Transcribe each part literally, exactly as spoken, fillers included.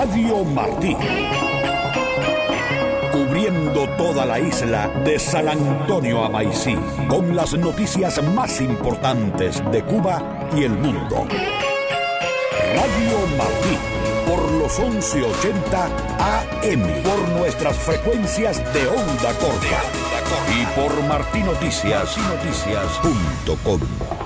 Radio Martí. Cubriendo toda la isla de San Antonio a Maicí, con las noticias más importantes de Cuba y el mundo. Radio Martí, por los once ochenta A M, por nuestras frecuencias de onda corta y por martí noticias punto com.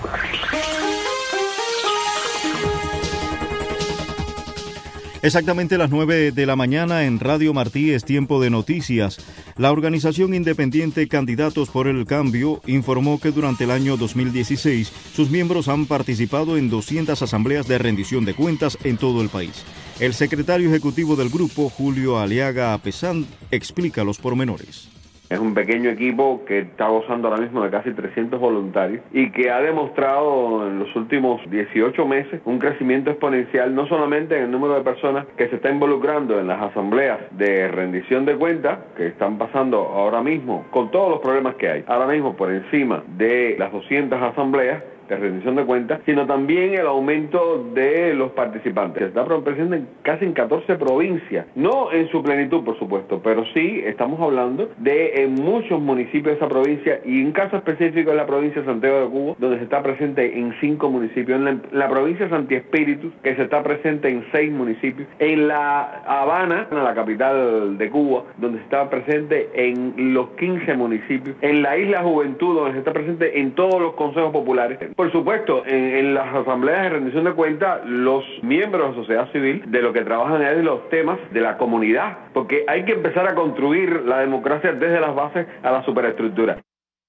Exactamente las nueve de la mañana en Radio Martí es tiempo de noticias. La organización independiente Candidatos por el Cambio informó que durante el año dos mil dieciséis sus miembros han participado en doscientas asambleas de rendición de cuentas en todo el país. El secretario ejecutivo del grupo, Julio Aliaga Apesán, explica los pormenores. Es un pequeño equipo que está gozando ahora mismo de casi trescientos voluntarios y que ha demostrado en los últimos dieciocho meses un crecimiento exponencial, no solamente en el número de personas que se está involucrando en las asambleas de rendición de cuentas, que están pasando ahora mismo con todos los problemas que hay, ahora mismo por encima de las doscientas asambleas de rendición de cuentas, sino también el aumento de los participantes. Está presente en casi en catorce provincias, no en su plenitud, por supuesto, pero sí estamos hablando de en muchos municipios de esa provincia, y en caso específico en la provincia de Santiago de Cuba, donde se está presente en cinco municipios, en la, la provincia de Santi Espíritus, que se está presente en seis municipios, en la Habana, en la capital de Cuba, donde se está presente en los quince municipios, en la Isla Juventud, donde se está presente en todos los consejos populares. Por supuesto, en, en las asambleas de rendición de cuentas, los miembros de la sociedad civil de lo que trabajan es de los temas de la comunidad, porque hay que empezar a construir la democracia desde las bases a la superestructura.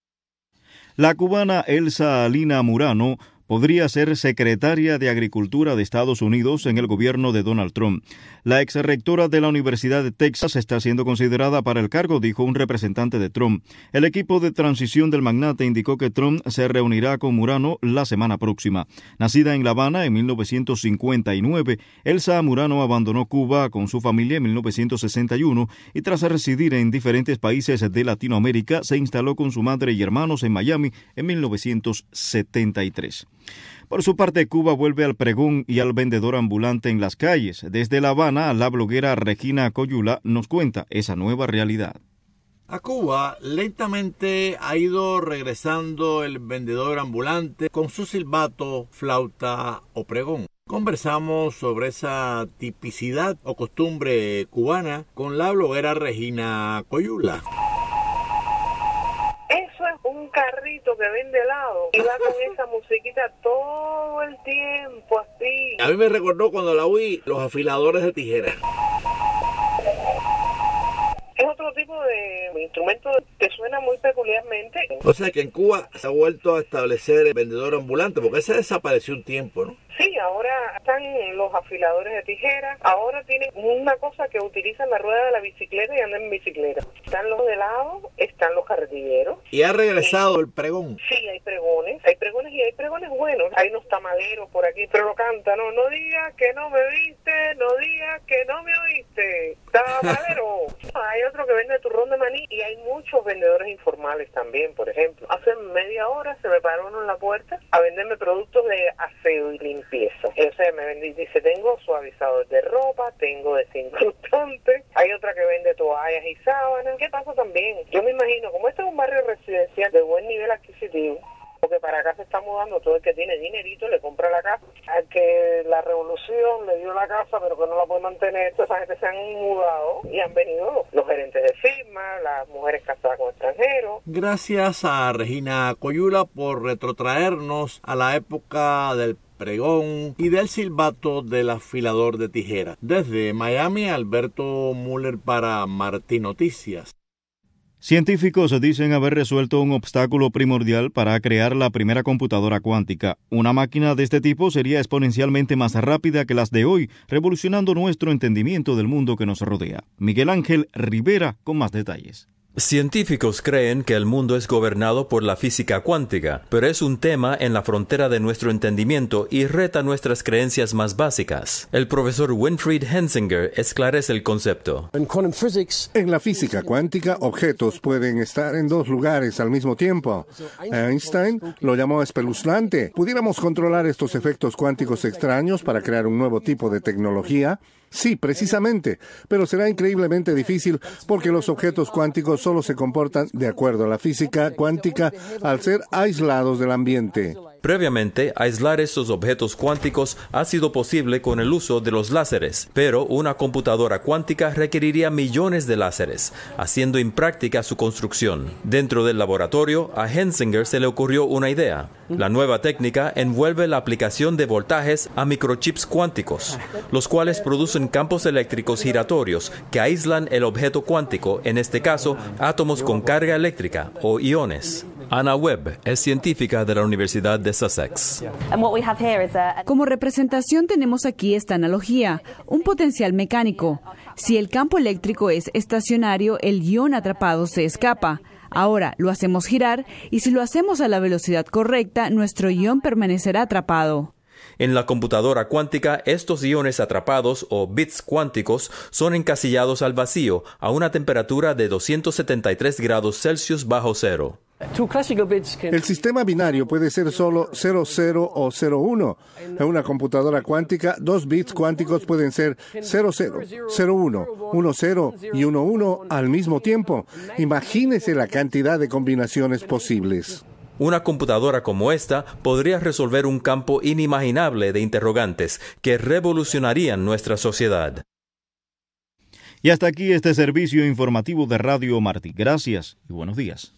La cubana Elsa Alina Murano podría ser secretaria de Agricultura de Estados Unidos en el gobierno de Donald Trump. La exrectora de la Universidad de Texas está siendo considerada para el cargo, dijo un representante de Trump. El equipo de transición del magnate indicó que Trump se reunirá con Murano la semana próxima. Nacida en La Habana en mil novecientos cincuenta y nueve, Elsa Murano abandonó Cuba con su familia en mil novecientos sesenta y uno y tras residir en diferentes países de Latinoamérica, se instaló con su madre y hermanos en Miami en mil novecientos setenta y tres. Por su parte, Cuba vuelve al pregón y al vendedor ambulante en las calles. Desde La Habana, la bloguera Regina Coyula nos cuenta esa nueva realidad. A Cuba lentamente ha ido regresando el vendedor ambulante con su silbato, flauta o pregón. Conversamos sobre esa tipicidad o costumbre cubana con la bloguera Regina Coyula. Un carrito que vende helado y va con esa musiquita todo el tiempo así. A mí me recordó cuando la oí los afiladores de tijeras. Es otro tipo de instrumento que suena muy peculiarmente. O sea que en Cuba se ha vuelto a establecer el vendedor ambulante, porque ese desapareció un tiempo, ¿no? Sí, ahora están los afiladores de tijeras, ahora tienen una cosa que utilizan la rueda de la bicicleta y andan en bicicleta. Están los de helado, están los carretilleros. ¿Y ha regresado sí. el pregón? Sí, hay pregones, hay pregones y hay pregones buenos. Hay unos tamaleros por aquí, pero lo cantan, no, no digas que no me viste, no digas que no me oíste, tamalero. Hay otro que vende turrón de maní y hay muchos vendedores informales también, por ejemplo. Hace media hora se me paró uno en la puerta a venderme productos de aseo y limpieza. O sea, me vendí, dice, tengo suavizador de ropa, tengo desincrustante, hay otra que vende toallas y sábanas. ¿Qué pasa también? Yo me imagino, como este es un barrio residencial de buen nivel adquisitivo, porque para acá se está mudando todo el que tiene dinerito, le compra la casa. Al que la revolución le dio la casa, pero que no la puede mantener, toda esa gente se han mudado y han venido los gerentes de firma, las mujeres casadas con extranjeros. Gracias a Regina Coyula por retrotraernos a la época del pregón y del silbato del afilador de tijeras. Desde Miami, Alberto Müller para Martí Noticias. Científicos dicen haber resuelto un obstáculo primordial para crear la primera computadora cuántica. Una máquina de este tipo sería exponencialmente más rápida que las de hoy, revolucionando nuestro entendimiento del mundo que nos rodea. Miguel Ángel Rivera con más detalles. Científicos creen que el mundo es gobernado por la física cuántica, pero es un tema en la frontera de nuestro entendimiento y reta nuestras creencias más básicas. El profesor Winfried Hensinger esclarece el concepto. En la física cuántica, objetos pueden estar en dos lugares al mismo tiempo. Einstein lo llamó espeluznante. Pudiéramos controlar estos efectos cuánticos extraños para crear un nuevo tipo de tecnología. Sí, precisamente, pero será increíblemente difícil porque los objetos cuánticos solo se comportan de acuerdo a la física cuántica al ser aislados del ambiente. Previamente, aislar estos objetos cuánticos ha sido posible con el uso de los láseres, pero una computadora cuántica requeriría millones de láseres, haciendo impráctica su construcción. Dentro del laboratorio, a Hensinger se le ocurrió una idea. La nueva técnica envuelve la aplicación de voltajes a microchips cuánticos, los cuales producen campos eléctricos giratorios que aíslan el objeto cuántico, en este caso, átomos con carga eléctrica o iones. Anna Webb es científica de la Universidad de Sussex. Como representación tenemos aquí esta analogía, un potencial mecánico. Si el campo eléctrico es estacionario, el ion atrapado se escapa. Ahora lo hacemos girar y si lo hacemos a la velocidad correcta, nuestro ion permanecerá atrapado. En la computadora cuántica, estos iones atrapados o bits cuánticos son encasillados al vacío a una temperatura de doscientos setenta y tres grados Celsius bajo cero. El sistema binario puede ser solo cero cero o cero uno. En una computadora cuántica, dos bits cuánticos pueden ser cero cero, cero uno, uno cero y uno uno al mismo tiempo. Imagínese la cantidad de combinaciones posibles. Una computadora como esta podría resolver un campo inimaginable de interrogantes que revolucionarían nuestra sociedad. Y hasta aquí este servicio informativo de Radio Martí. Gracias y buenos días.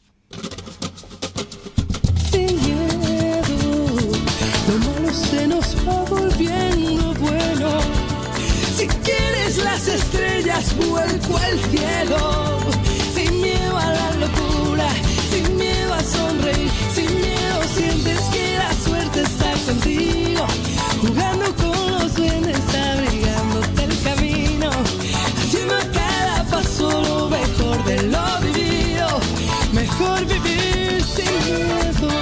Sin miedo, lo malo se nos va volviendo bueno. Si quieres las estrellas, vuelco al cielo. Sin miedo a la locura, sin miedo a sonreír, sin miedo sientes que la suerte está contigo. Jugando con los duendes, abrigándote el camino, haciendo a cada paso lo mejor de lo vivido. Mejor vivir sin miedo.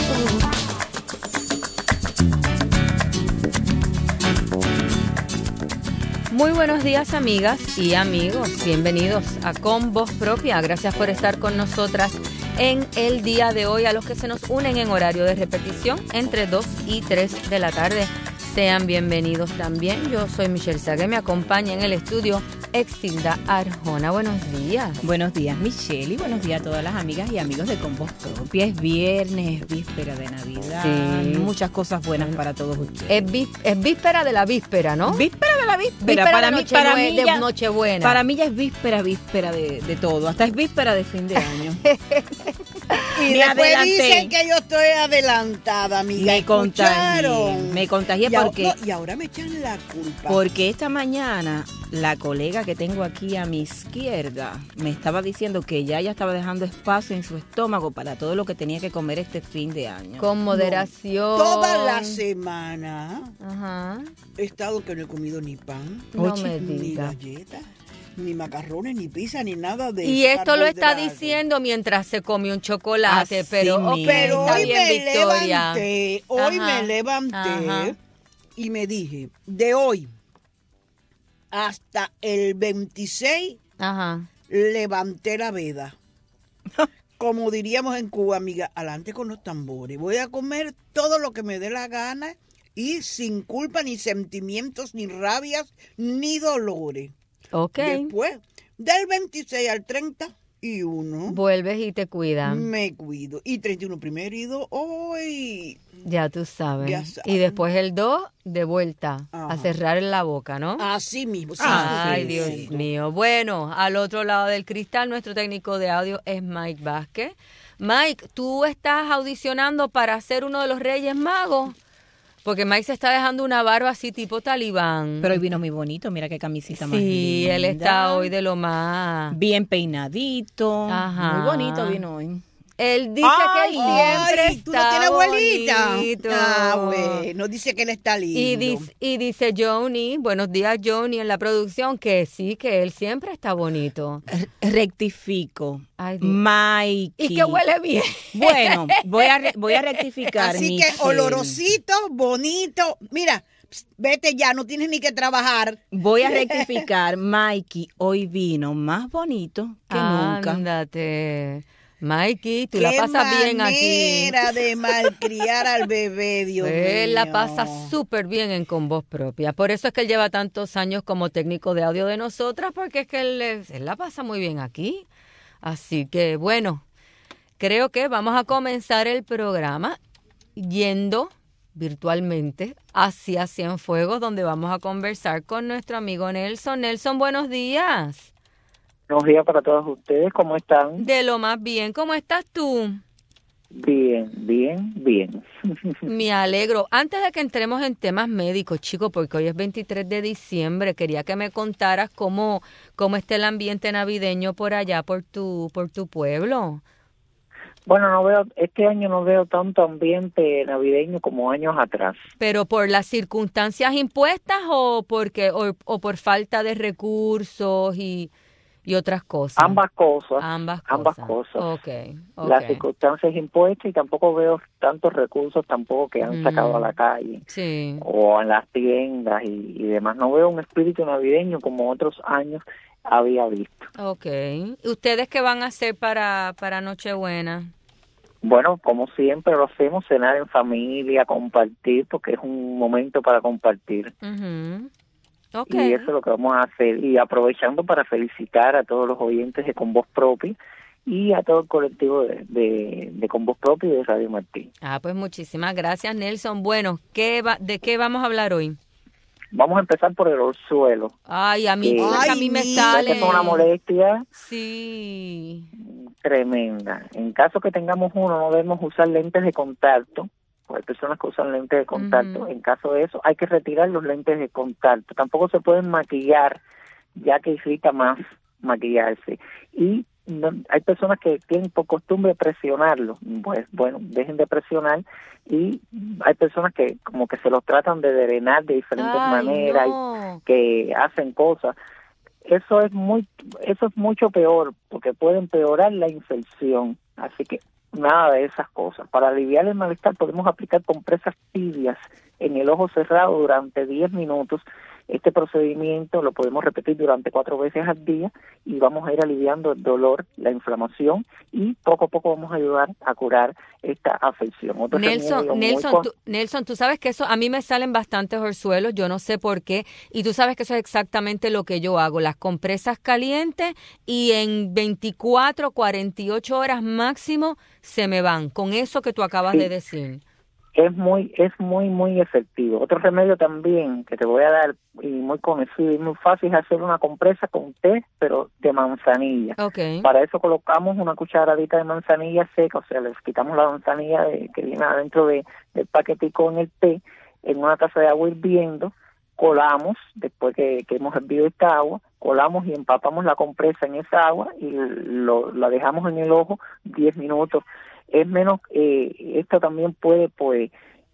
Muy buenos días, amigas y amigos. Bienvenidos a Con Voz Propia. Gracias por estar con nosotras en el día de hoy. A los que se nos unen en horario de repetición entre dos y tres de la tarde, sean bienvenidos también. Yo soy Michelle Sague, me acompaña en el estudio Exilda Arjona. Buenos días. Buenos días, Michelle, y buenos días a todas las amigas y amigos de Con Voz Propia. Es viernes, es víspera de Navidad. Sí. Muchas cosas buenas para todos ustedes. Es, ví- es víspera de la víspera, ¿no? Víspera de la víspera. Víspera para de mí, noche para nue- mí de ya, Nochebuena. Para mí ya es víspera, víspera de, de todo. Hasta es víspera de fin de año. Y Me después adelanté. dicen que yo estoy adelantada, amiga. Me contagié. ¿Escucharon? Me contagié Y ahora- porque... no, y ahora me echan la culpa. Porque esta mañana la colega que tengo aquí a mi izquierda me estaba diciendo que ya ella estaba dejando espacio en su estómago para todo lo que tenía que comer este fin de año. Con moderación. Toda la semana Ajá. he estado que no he comido ni pan, No Oye, me ni diga. galletas, ni macarrones, ni pizza, ni nada de Y esto lo está carbohidratos. diciendo mientras se come un chocolate, Así pero, mismo. ok, Pero está hoy bien, me Victoria. levanté, hoy Ajá, me levanté ajá. y me dije, de hoy hasta el veintiséis Ajá. levanté la veda. Como diríamos en Cuba, amiga, adelante con los tambores. Voy a comer todo lo que me dé la gana y sin culpa, ni sentimientos, ni rabias, ni dolores. Ok. Después, del veintiséis al treinta y uno, Vuelves y te cuidan. me cuido. Y treinta y uno primer ido hoy. Ya tú sabes. Ya saben. Y después el dos, de vuelta. Ajá. A cerrar la boca, ¿no? Así mismo. Sí, Ay, sí, Dios sí. mío. Bueno, al otro lado del cristal, nuestro técnico de audio es Mike Vázquez. Mike, ¿tú estás audicionando para ser uno de los Reyes Magos? Porque Mike se está dejando una barba así tipo talibán. Pero hoy vino muy bonito, mira qué camisita más linda. Sí, él está hoy de lo más... Bien peinadito. Ajá. Muy bonito vino hoy. Él dice Ay, que él siempre Ay, ¿tú no está tienes abuelita? bonito. Ah, bueno, dice que él está lindo. Y dice, y dice Joni, buenos días Joni en la producción, que sí, que él siempre está bonito. R- Rectifico. Ay, Dios. Mikey. Y que huele bien. Bueno, voy a, re- voy a rectificar. Así que Michelle. olorosito, bonito. Mira, pst, vete ya, no tienes ni que trabajar. Voy a rectificar. Mikey hoy vino más bonito que nunca. Ándate. Mikey, tú la pasas bien aquí. ¡Qué manera de malcriar al bebé, Dios mío! Él la pasa súper bien en Con Voz Propia. Por eso es que él lleva tantos años como técnico de audio de nosotras, porque es que él, él la pasa muy bien aquí. Así que, bueno, creo que vamos a comenzar el programa yendo virtualmente hacia Cienfuegos, donde vamos a conversar con nuestro amigo Nelson. Nelson, buenos días. Buenos días para todos ustedes, ¿cómo están? De lo más bien, ¿cómo estás tú? Bien, bien, bien. Me alegro. Antes de que entremos en temas médicos, chicos, porque hoy es veintitrés de diciembre, quería que me contaras cómo, cómo está el ambiente navideño por allá, por tu, por tu pueblo. Bueno, no veo, este año no veo tanto ambiente navideño como años atrás. ¿Pero por las circunstancias impuestas o porque o, o por falta de recursos y, y otras cosas? Ambas cosas. Ambas cosas. Ambas cosas. Okay, okay. Las circunstancias impuestas y tampoco veo tantos recursos tampoco que han Mm. sacado a la calle. Sí. O en las tiendas y, y demás. No veo un espíritu navideño como otros años había visto. Okay. ¿Ustedes qué van a hacer para, para Nochebuena? Bueno, como siempre lo hacemos, cenar en familia, compartir, porque es un momento para compartir. Uh-huh. Okay. Y eso es lo que vamos a hacer. Y aprovechando para felicitar a todos los oyentes de Con Voz Propia y a todo el colectivo de, de, de Con Voz Propia y de Radio Martín. Ah, pues muchísimas gracias, Nelson. Bueno, ¿qué va, ¿de qué vamos a hablar hoy? Vamos a empezar por el orzuelo. Ay, a mí, que, a mí me ya sale. que es una molestia Sí. tremenda. En caso que tengamos uno, no debemos usar lentes de contacto. Hay personas que usan lentes de contacto. Ujú. En caso de eso, hay que retirar los lentes de contacto. Tampoco se pueden maquillar, ya que irrita más maquillarse. Y no, hay personas que tienen por costumbre presionarlo. Pues bueno, dejen de presionar. Y hay personas que como que se los tratan de drenar de diferentes Ay, maneras, no. y que hacen cosas. Eso es muy, eso es mucho peor, porque puede empeorar la infección. Así que nada de esas cosas. Para aliviar el malestar podemos aplicar compresas tibias en el ojo cerrado durante diez minutos. Este procedimiento lo podemos repetir durante cuatro veces al día y vamos a ir aliviando el dolor, la inflamación y poco a poco vamos a ayudar a curar esta afección. Otro Nelson, remedio muy Nelson, con- tú, Nelson, tú sabes que eso, a mí me salen bastantes orzuelos, yo no sé por qué, y tú sabes que eso es exactamente lo que yo hago, las compresas calientes y en veinticuatro, cuarenta y ocho horas máximo se me van, con eso que tú acabas Sí. de decir. Es muy, es muy, muy efectivo. Otro remedio también que te voy a dar, y muy conocido y muy fácil, es hacer una compresa con té, pero de manzanilla. Okay. Para eso colocamos una cucharadita de manzanilla seca, o sea, les quitamos la manzanilla de, que viene adentro de, del paquetico en el té, en una taza de agua hirviendo, colamos, después que, que hemos hervido esta agua, colamos y empapamos la compresa en esa agua y lo, la dejamos en el ojo diez minutos. Es menos, eh, esto también puede pues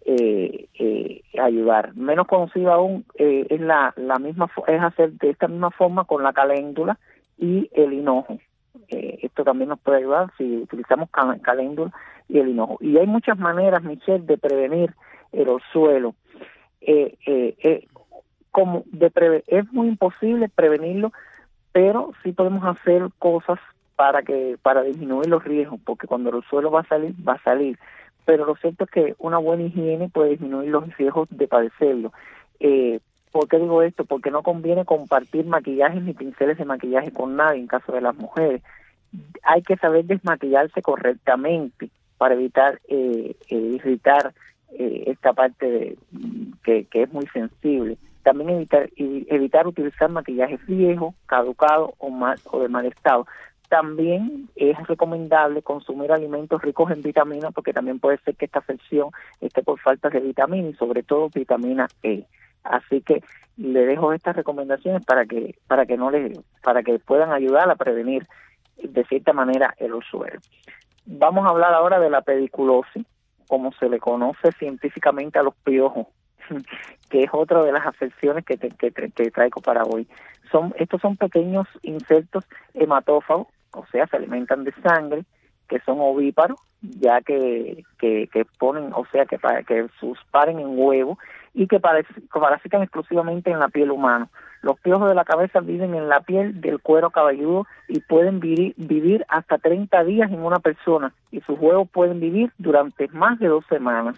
eh, eh, ayudar. Menos conocido aún eh, es la, la misma fo- es hacer de esta misma forma con la caléndula y el hinojo. Eh, esto también nos puede ayudar si utilizamos cal- caléndula y el hinojo. Y hay muchas maneras, Michelle, de prevenir el orzuelo. Eh, eh, eh, como de preve- es muy imposible prevenirlo, pero sí podemos hacer cosas para que para disminuir los riesgos, porque cuando el orzuelo va a salir, va a salir. Pero lo cierto es que una buena higiene puede disminuir los riesgos de padecerlo. Eh, ¿Por qué digo esto? Porque no conviene compartir maquillajes ni pinceles de maquillaje con nadie en caso de las mujeres. Hay que saber desmaquillarse correctamente para evitar eh, eh, irritar eh, esta parte de, que, que es muy sensible. También evitar y evitar utilizar maquillajes viejos, caducados o mal o de mal estado. También es recomendable consumir alimentos ricos en vitaminas, porque también puede ser que esta afección esté por falta de vitamina y sobre todo vitamina E. Así que le dejo estas recomendaciones para que para que no le para que puedan ayudar a prevenir de cierta manera el orzuelo. Vamos a hablar ahora de la pediculosis, como se le conoce científicamente a los piojos, que es otra de las afecciones que te, que, te, que traigo para hoy. Son estos son pequeños insectos hematófagos, o sea, se alimentan de sangre, que son ovíparos, ya que, que, que ponen, o sea, que para que sus paren en huevo, y que parasitan exclusivamente en la piel humana. Los piojos de la cabeza viven en la piel del cuero cabelludo y pueden vivir, vivir hasta treinta días en una persona, y sus huevos pueden vivir durante más de dos semanas.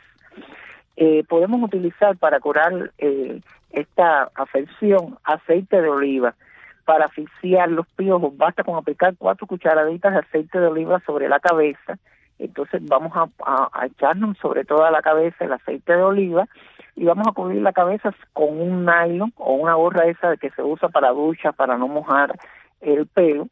Eh, podemos utilizar para curar eh, esta afección aceite de oliva. Para asfixiar los piojos basta con aplicar cuatro cucharaditas de aceite de oliva sobre la cabeza. Entonces vamos a, a, a echarnos sobre toda la cabeza el aceite de oliva y vamos a cubrir la cabeza con un nylon o una gorra esa que se usa para ducha, para no mojar el pelo,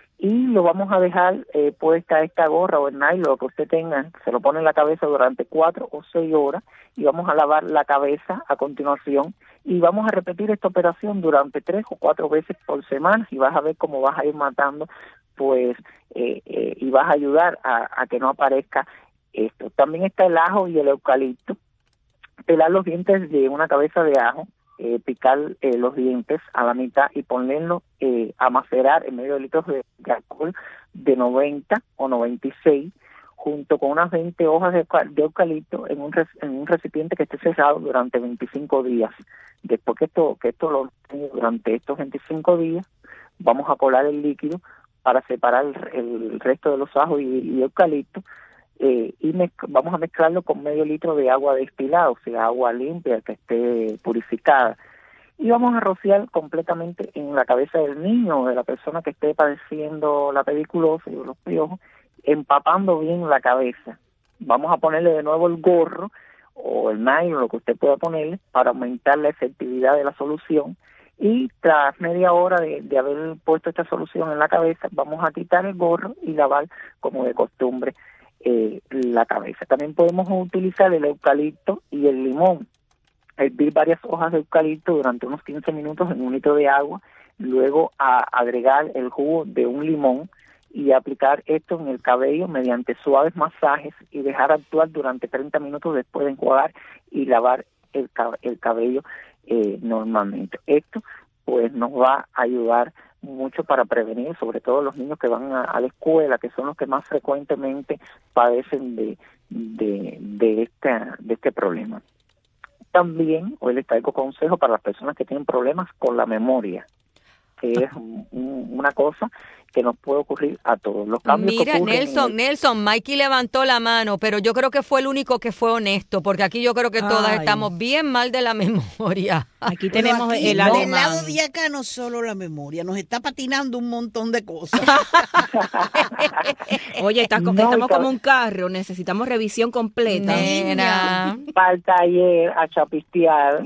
y lo vamos a dejar eh, puesta esta gorra o el nylon, lo que usted tenga, se lo pone en la cabeza durante cuatro o seis horas, y vamos a lavar la cabeza a continuación, y vamos a repetir esta operación durante tres o cuatro veces por semana, y vas a ver cómo vas a ir matando, pues, eh, eh, y vas a ayudar a, a que no aparezca esto. También está el ajo y el eucalipto. Pelar los dientes de una cabeza de ajo, eh, picar eh, los dientes a la mitad y ponerlo eh, a macerar en medio de litros de, de alcohol de noventa o noventa y seis, junto con unas veinte hojas de, de eucalipto en un, en un recipiente que esté cerrado durante veinticinco días. Después que esto, que esto lo tenga durante estos veinticinco días, vamos a colar el líquido para separar el, el resto de los ajos y, y eucalipto. Eh, y mezc- vamos a mezclarlo con medio litro de agua destilada, o sea, agua limpia que esté purificada, y vamos a rociar completamente en la cabeza del niño o de la persona que esté padeciendo la pediculosis o los piojos, empapando bien la cabeza. Vamos a ponerle de nuevo el gorro o el nylon, lo que usted pueda ponerle, para aumentar la efectividad de la solución, y tras media hora de, de haber puesto esta solución en la cabeza, vamos a quitar el gorro y lavar como de costumbre Eh, la cabeza. También podemos utilizar el eucalipto y el limón. Hervir varias hojas de eucalipto durante unos quince minutos en un litro de agua, luego a agregar el jugo de un limón y aplicar esto en el cabello mediante suaves masajes y dejar actuar durante treinta minutos después de enjuagar y lavar el, el cabello eh, normalmente. Esto pues nos va a ayudar mucho para prevenir, sobre todo los niños que van a, a la escuela, que son los que más frecuentemente padecen de de de esta de este problema. También hoy les traigo consejos para las personas que tienen problemas con la memoria, que es un, un, una cosa que nos puede ocurrir a todos. Los cambios Mira, que ocurren Nelson, el... Nelson, Mikey levantó la mano, pero yo creo que fue el único que fue honesto, porque aquí yo creo que todas Ay. estamos bien mal de la memoria. Aquí Pero tenemos aquí, el del alemán. lado de acá no solo la memoria, nos está patinando un montón de cosas. Oye, está co- No, estamos y como un carro, necesitamos revisión completa. Nena. para el taller a chapistear.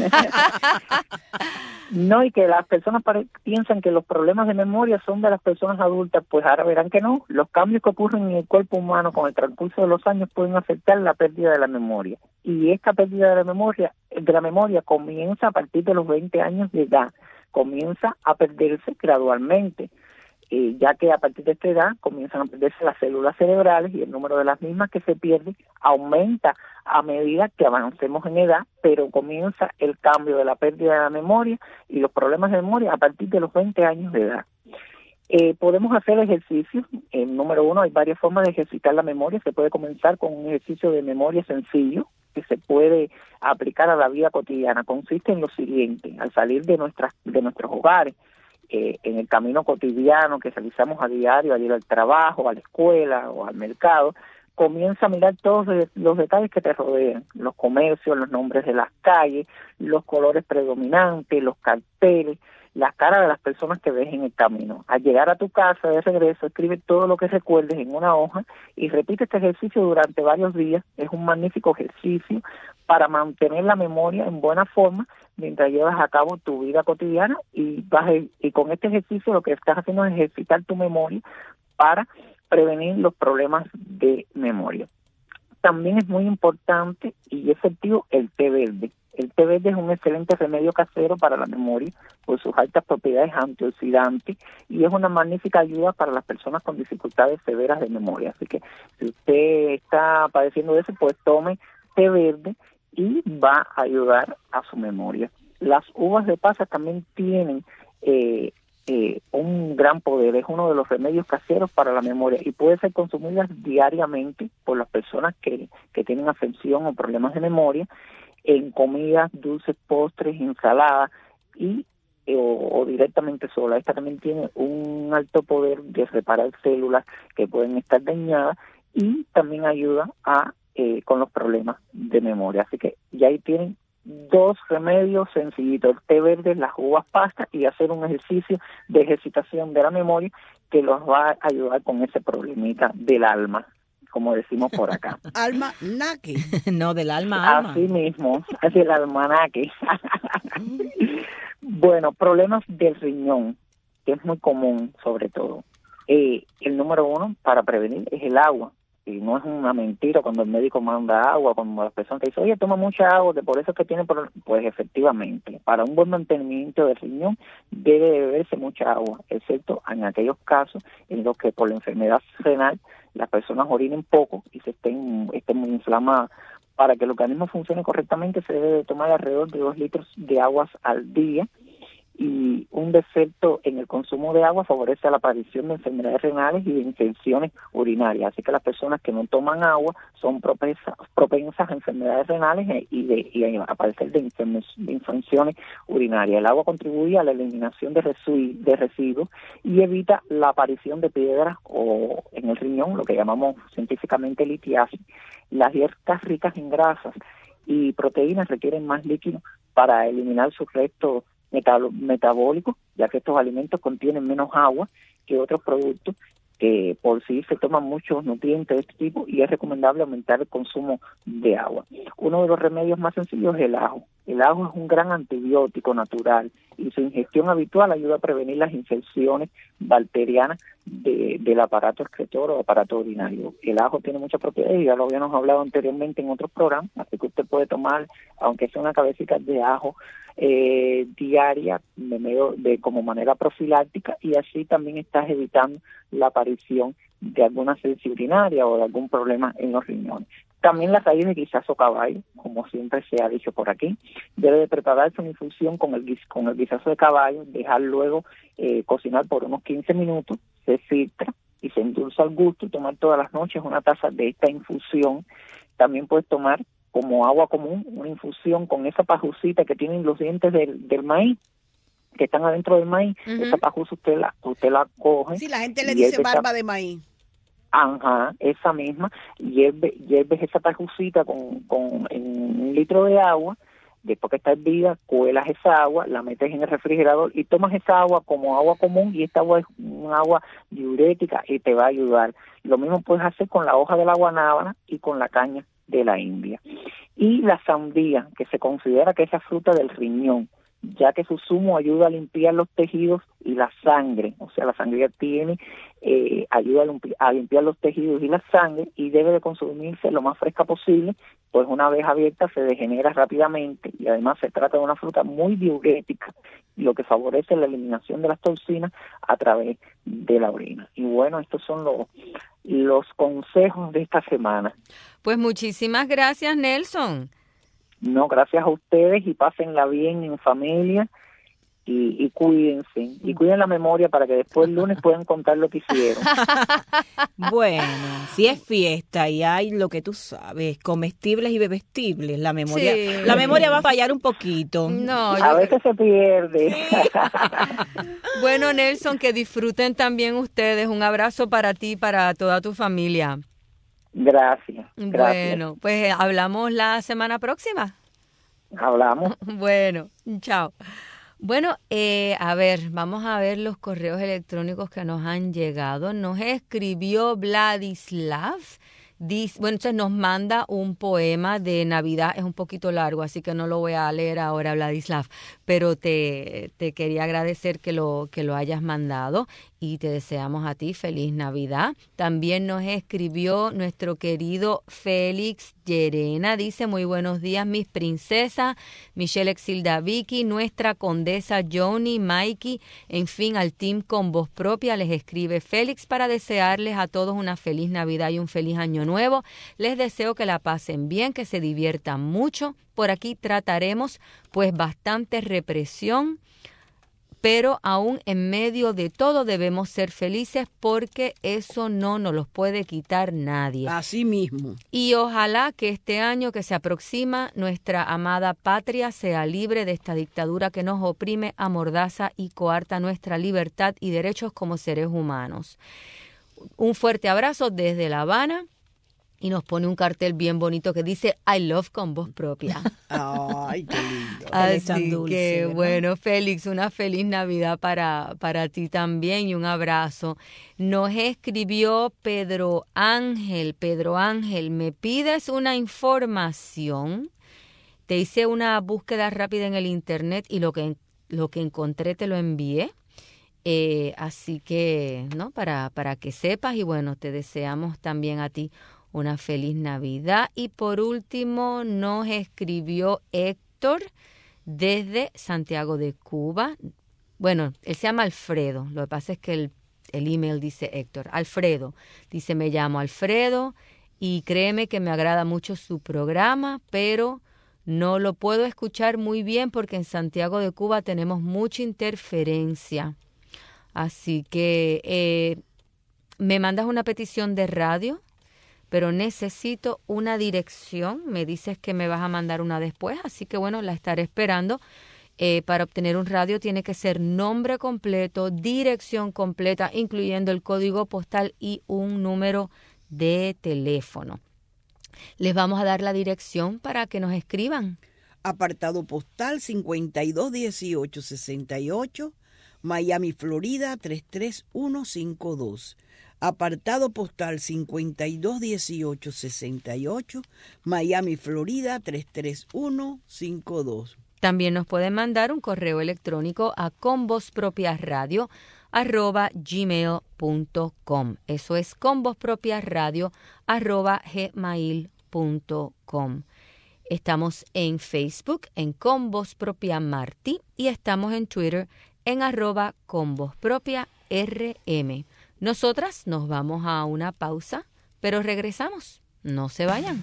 No, y que las personas pare- piensan que los problemas de memoria son de las personas adultas, pues ahora verán que no. Los cambios que ocurren en el cuerpo humano con el transcurso de los años pueden afectar la pérdida de la memoria. Y esta pérdida de la memoria, de la memoria comienza a partir de los veinte años de edad. Comienza a perderse gradualmente, eh, ya que a partir de esta edad comienzan a perderse las células cerebrales y el número de las mismas que se pierden aumenta a medida que avancemos en edad, pero comienza el cambio de la pérdida de la memoria y los problemas de memoria a partir de los veinte años de edad. Eh, podemos hacer ejercicios. Eh, número uno, hay varias formas de ejercitar la memoria. Se puede comenzar con un ejercicio de memoria sencillo que se puede aplicar a la vida cotidiana. Consiste en lo siguiente: al salir de nuestras de nuestros hogares, eh, en el camino cotidiano que realizamos a diario, al ir al trabajo, a la escuela o al mercado, comienza a mirar todos los detalles que te rodean, los comercios, los nombres de las calles, los colores predominantes, los carteles, las caras de las personas que ves en el camino. Al llegar a tu casa de regreso, escribe todo lo que recuerdes en una hoja y repite este ejercicio durante varios días. Es un magnífico ejercicio para mantener la memoria en buena forma mientras llevas a cabo tu vida cotidiana, y vas a, y con este ejercicio lo que estás haciendo es ejercitar tu memoria para prevenir los problemas de memoria. También es muy importante y efectivo el té verde. El té verde es un excelente remedio casero para la memoria por sus altas propiedades antioxidantes y es una magnífica ayuda para las personas con dificultades severas de memoria. Así que si usted está padeciendo de eso, pues tome té verde y va a ayudar a su memoria. Las uvas de pasa también tienen eh, eh, un gran poder. Es uno de los remedios caseros para la memoria y puede ser consumidas diariamente por las personas que, que tienen afección o problemas de memoria. en comidas, dulces, postres, ensaladas y O, o directamente sola. Esta también tiene un alto poder de reparar células que pueden estar dañadas y también ayuda a eh, con los problemas de memoria. Así que ya ahí tienen dos remedios sencillitos: el té verde, las uvas pastas y hacer un ejercicio de ejercitación de la memoria que los va a ayudar con ese problemita del alma, como decimos por acá. Alma naque. No, del alma alma. Así mismo, así el almanaque. Bueno, problemas del riñón, que es muy común sobre todo. Eh, el número uno para prevenir es el agua. Y no es una mentira cuando el médico manda agua, cuando la persona te dice, oye, toma mucha agua, que por eso es que tiene problemas. Pues efectivamente, para un buen mantenimiento del riñón debe de beberse mucha agua, excepto en aquellos casos en los que por la enfermedad renal las personas orinen poco y se estén, estén muy inflamadas. Para que el organismo funcione correctamente se debe de tomar alrededor de dos litros de aguas al día, y un defecto en el consumo de agua favorece la aparición de enfermedades renales y de infecciones urinarias. Así que las personas que no toman agua son propensas, propensas a enfermedades renales y, de, y a aparecer de, de infecciones urinarias. El agua contribuye a la eliminación de, resu- de residuos y evita la aparición de piedras o en el riñón, lo que llamamos científicamente litiasis. Las dietas ricas en grasas y proteínas requieren más líquido para eliminar sus restos metabólicos, ya que estos alimentos contienen menos agua que otros productos que por sí se toman muchos nutrientes de este tipo, y es recomendable aumentar el consumo de agua. Uno de los remedios más sencillos es el ajo. El ajo es un gran antibiótico natural y su ingestión habitual ayuda a prevenir las infecciones bacterianas de, del aparato excretor o aparato urinario. El ajo tiene muchas propiedades, ya lo habíamos hablado anteriormente en otros programas, así que usted puede tomar, aunque sea una cabecita de ajo eh, diaria, de medio, de como manera profiláctica, y así también estás evitando la aparición de alguna sepsis urinaria o de algún problema en los riñones. También la raíz de guisazo caballo, como siempre se ha dicho por aquí, debe de prepararse una infusión con el, guis- con el guisazo de caballo, dejar luego eh, cocinar por unos quince minutos, se filtra y se endulza al gusto, y tomar todas las noches una taza de esta infusión. También puedes tomar como agua común una infusión con esa pajucita que tienen los dientes del, del maíz, que están adentro del maíz. Uh-huh. Esa pajusa usted la, usted la coge. Sí, la gente le dice barba de maíz. Ajá, esa misma, hierve, hierves esa pajucita con, con, en un litro de agua. Después que está hervida, cuelas esa agua, la metes en el refrigerador y tomas esa agua como agua común, y esta agua es un agua diurética y te va a ayudar. Lo mismo puedes hacer con la hoja de la guanábana y con la caña de la India. Y la sandía, que se considera que es la fruta del riñón, ya que su zumo ayuda a limpiar los tejidos y la sangre. O sea, la sangría tiene, eh, ayuda a, limpi- a limpiar los tejidos y la sangre, y debe de consumirse lo más fresca posible, pues una vez abierta se degenera rápidamente, y además se trata de una fruta muy diurética, lo que favorece la eliminación de las toxinas a través de la orina. Y bueno, estos son los, los consejos de esta semana. Pues muchísimas gracias, Nelson. No, gracias a ustedes, y pásenla bien en familia, y, y cuídense, y cuiden la memoria para que después el lunes puedan contar lo que hicieron. Bueno, si es fiesta y hay lo que tú sabes, comestibles y bebestibles, la memoria, sí. la memoria va a fallar un poquito. No, a veces se pierde. Sí. Bueno, Nelson, que disfruten también ustedes. Un abrazo para ti y para toda tu familia. Gracias, gracias. Bueno, pues hablamos la semana próxima. Hablamos. Bueno, chao. Bueno, eh, a ver, vamos a ver los correos electrónicos que nos han llegado. Nos escribió Vladislav. Dice, bueno, entonces nos manda un poema de Navidad, es un poquito largo, así que no lo voy a leer ahora, Vladislav, pero te, te quería agradecer que lo, que lo hayas mandado, y te deseamos a ti feliz Navidad. También nos escribió nuestro querido Félix Llerena, dice: muy buenos días mis princesas, Michelle, Exilda, Vicky, nuestra condesa Joni, Mikey, en fin, al team Con Voz Propia, les escribe Félix para desearles a todos una feliz Navidad y un feliz año nuevo. Les deseo que la pasen bien, que se diviertan mucho. Por aquí trataremos pues bastante represión, pero aún en medio de todo debemos ser felices porque eso no nos los puede quitar nadie. Así mismo. Y ojalá que este año que se aproxima nuestra amada patria sea libre de esta dictadura que nos oprime, amordaza y coarta nuestra libertad y derechos como seres humanos. Un fuerte abrazo desde La Habana. Y nos pone un cartel bien bonito que dice I love con voz propia. Ay, qué lindo. Así dulce, que ¿verdad? Bueno, Félix, una feliz Navidad para, para ti también y un abrazo. Nos escribió Pedro Ángel. Pedro Ángel, ¿me pides una información? Te hice una búsqueda rápida en el internet y lo que, lo que encontré te lo envié. Eh, así que, ¿no? Para, para que sepas y bueno, te deseamos también a ti una feliz Navidad. Y por último nos escribió Héctor desde Santiago de Cuba. Bueno, él se llama Alfredo. Lo que pasa es que el, el email dice Héctor. Alfredo. Dice, me llamo Alfredo y créeme que me agrada mucho su programa, pero no lo puedo escuchar muy bien porque en Santiago de Cuba tenemos mucha interferencia. Así que eh, me mandas una petición de radio, pero necesito una dirección. Me dices que me vas a mandar una después, así que bueno, la estaré esperando. Eh, para obtener un radio tiene que ser nombre completo, dirección completa, incluyendo el código postal y un número de teléfono. Les vamos a dar la dirección para que nos escriban. Apartado postal cincuenta y dos dieciocho sesenta y ocho, Miami, Florida tres tres uno cinco dos. Apartado postal cincuenta y dos dieciocho sesenta y ocho, Miami, Florida tres tres uno cinco dos. También nos pueden mandar un correo electrónico a convozpropiasradio arroba gmail punto com. Eso es convozpropiasradio arroba gmail punto com. Estamos en Facebook en Con Voz Propia Martí y estamos en Twitter en arroba convozpropiarm. Nosotras nos vamos a una pausa, pero regresamos. No se vayan.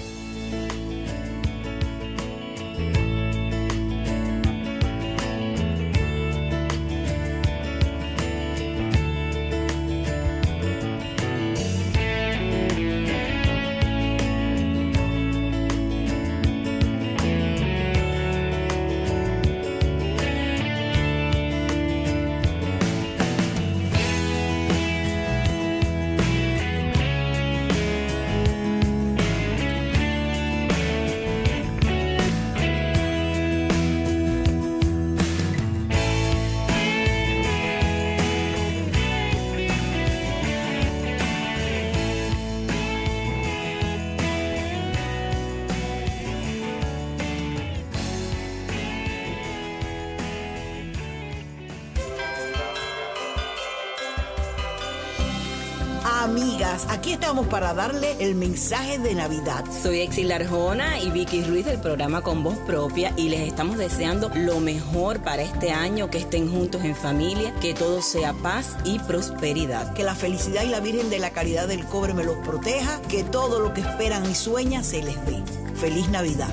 Amigas, aquí estamos para darle el mensaje de Navidad. Soy Exil Arjona y Vicky Ruiz del programa Con Voz Propia y les estamos deseando lo mejor para este año, que estén juntos en familia, que todo sea paz y prosperidad. Que la felicidad y la Virgen de la Caridad del Cobre me los proteja, que todo lo que esperan y sueñan se les dé. Feliz Navidad.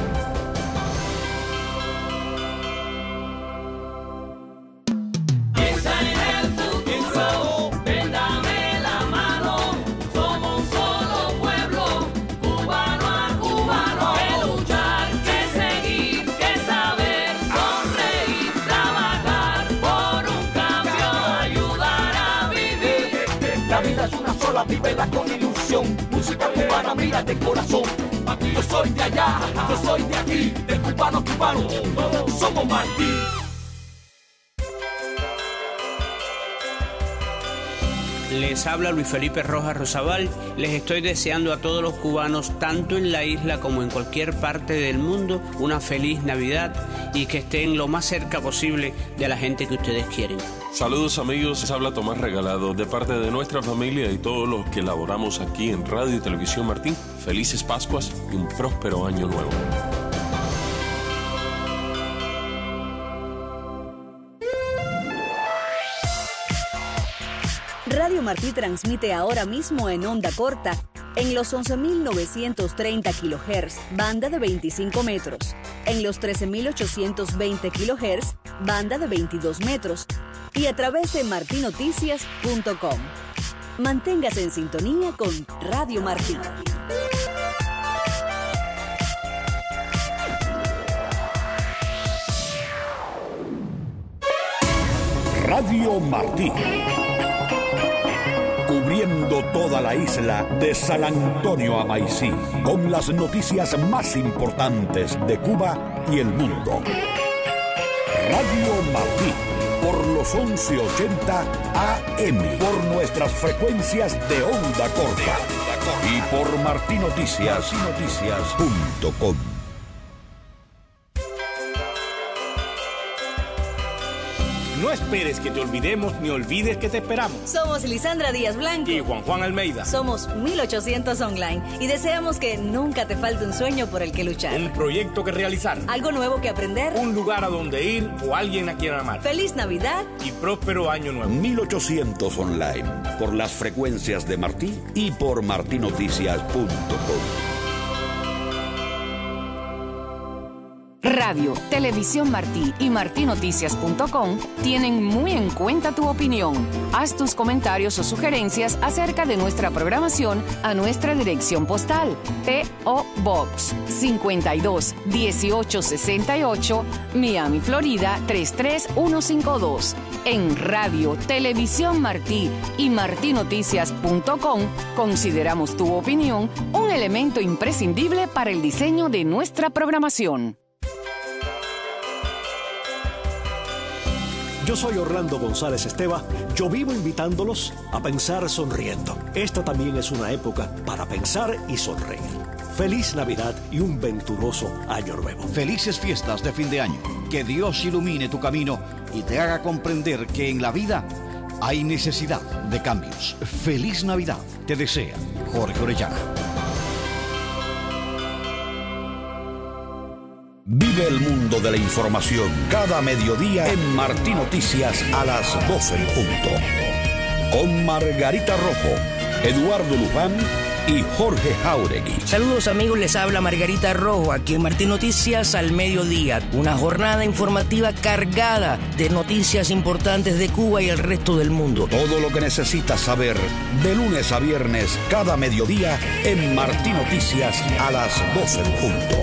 Vívela con ilusión, música cubana, mira de corazón. Yo soy de allá, yo soy de aquí, de cubano a cubano, somos Martí. Les habla Luis Felipe Rojas Rosabal. Les estoy deseando a todos los cubanos, tanto en la isla como en cualquier parte del mundo, una feliz Navidad y que estén lo más cerca posible de la gente que ustedes quieren. Saludos amigos, les habla Tomás Regalado de parte de nuestra familia y todos los que laboramos aquí en Radio y Televisión Martí. Felices Pascuas y un próspero año nuevo. Radio Martí transmite ahora mismo en onda corta En los once mil novecientos treinta kilohertz, banda de veinticinco metros. En los trece mil ochocientos veinte kilohertz, banda de veintidós metros. Y a través de martin noticias punto com. Manténgase en sintonía con Radio Martí. Radio Martí. Cubriendo toda la isla de San Antonio a Maicí, con las noticias más importantes de Cuba y el mundo. Radio Martí, por los once ochenta A M, por nuestras frecuencias de onda corta y por martin noticias punto com. No esperes que te olvidemos ni olvides que te esperamos. Somos Lisandra Díaz Blanco y Juan Juan Almeida. Somos mil ochocientos Online y deseamos que nunca te falte un sueño por el que luchar. Un proyecto que realizar. Algo nuevo que aprender. Un lugar a donde ir o alguien a quien amar. Feliz Navidad y próspero año nuevo. mil ochocientos Online, por las frecuencias de Martí y por martin noticias punto com. Radio, Televisión Martí y martin noticias punto com tienen muy en cuenta tu opinión. Haz tus comentarios o sugerencias acerca de nuestra programación a nuestra dirección postal: P O Box cincuenta y dos dieciocho sesenta y ocho, Miami, Florida tres tres uno cinco dos. En Radio, Televisión Martí y martin noticias punto com consideramos tu opinión un elemento imprescindible para el diseño de nuestra programación. Yo soy Orlando González Esteva. Yo vivo invitándolos a pensar sonriendo. Esta también es una época para pensar y sonreír. Feliz Navidad y un venturoso año nuevo. Felices fiestas de fin de año. Que Dios ilumine tu camino y te haga comprender que en la vida hay necesidad de cambios. Feliz Navidad. Te desea Jorge Orellana. Vive el mundo de la información cada mediodía en Martín Noticias a las doce en punto. Con Margarita Rojo, Eduardo Luján y Jorge Jauregui. Saludos amigos, les habla Margarita Rojo aquí en Martín Noticias al mediodía. Una jornada informativa cargada de noticias importantes de Cuba y el resto del mundo. Todo lo que necesitas saber de lunes a viernes cada mediodía en Martín Noticias a las doce en punto.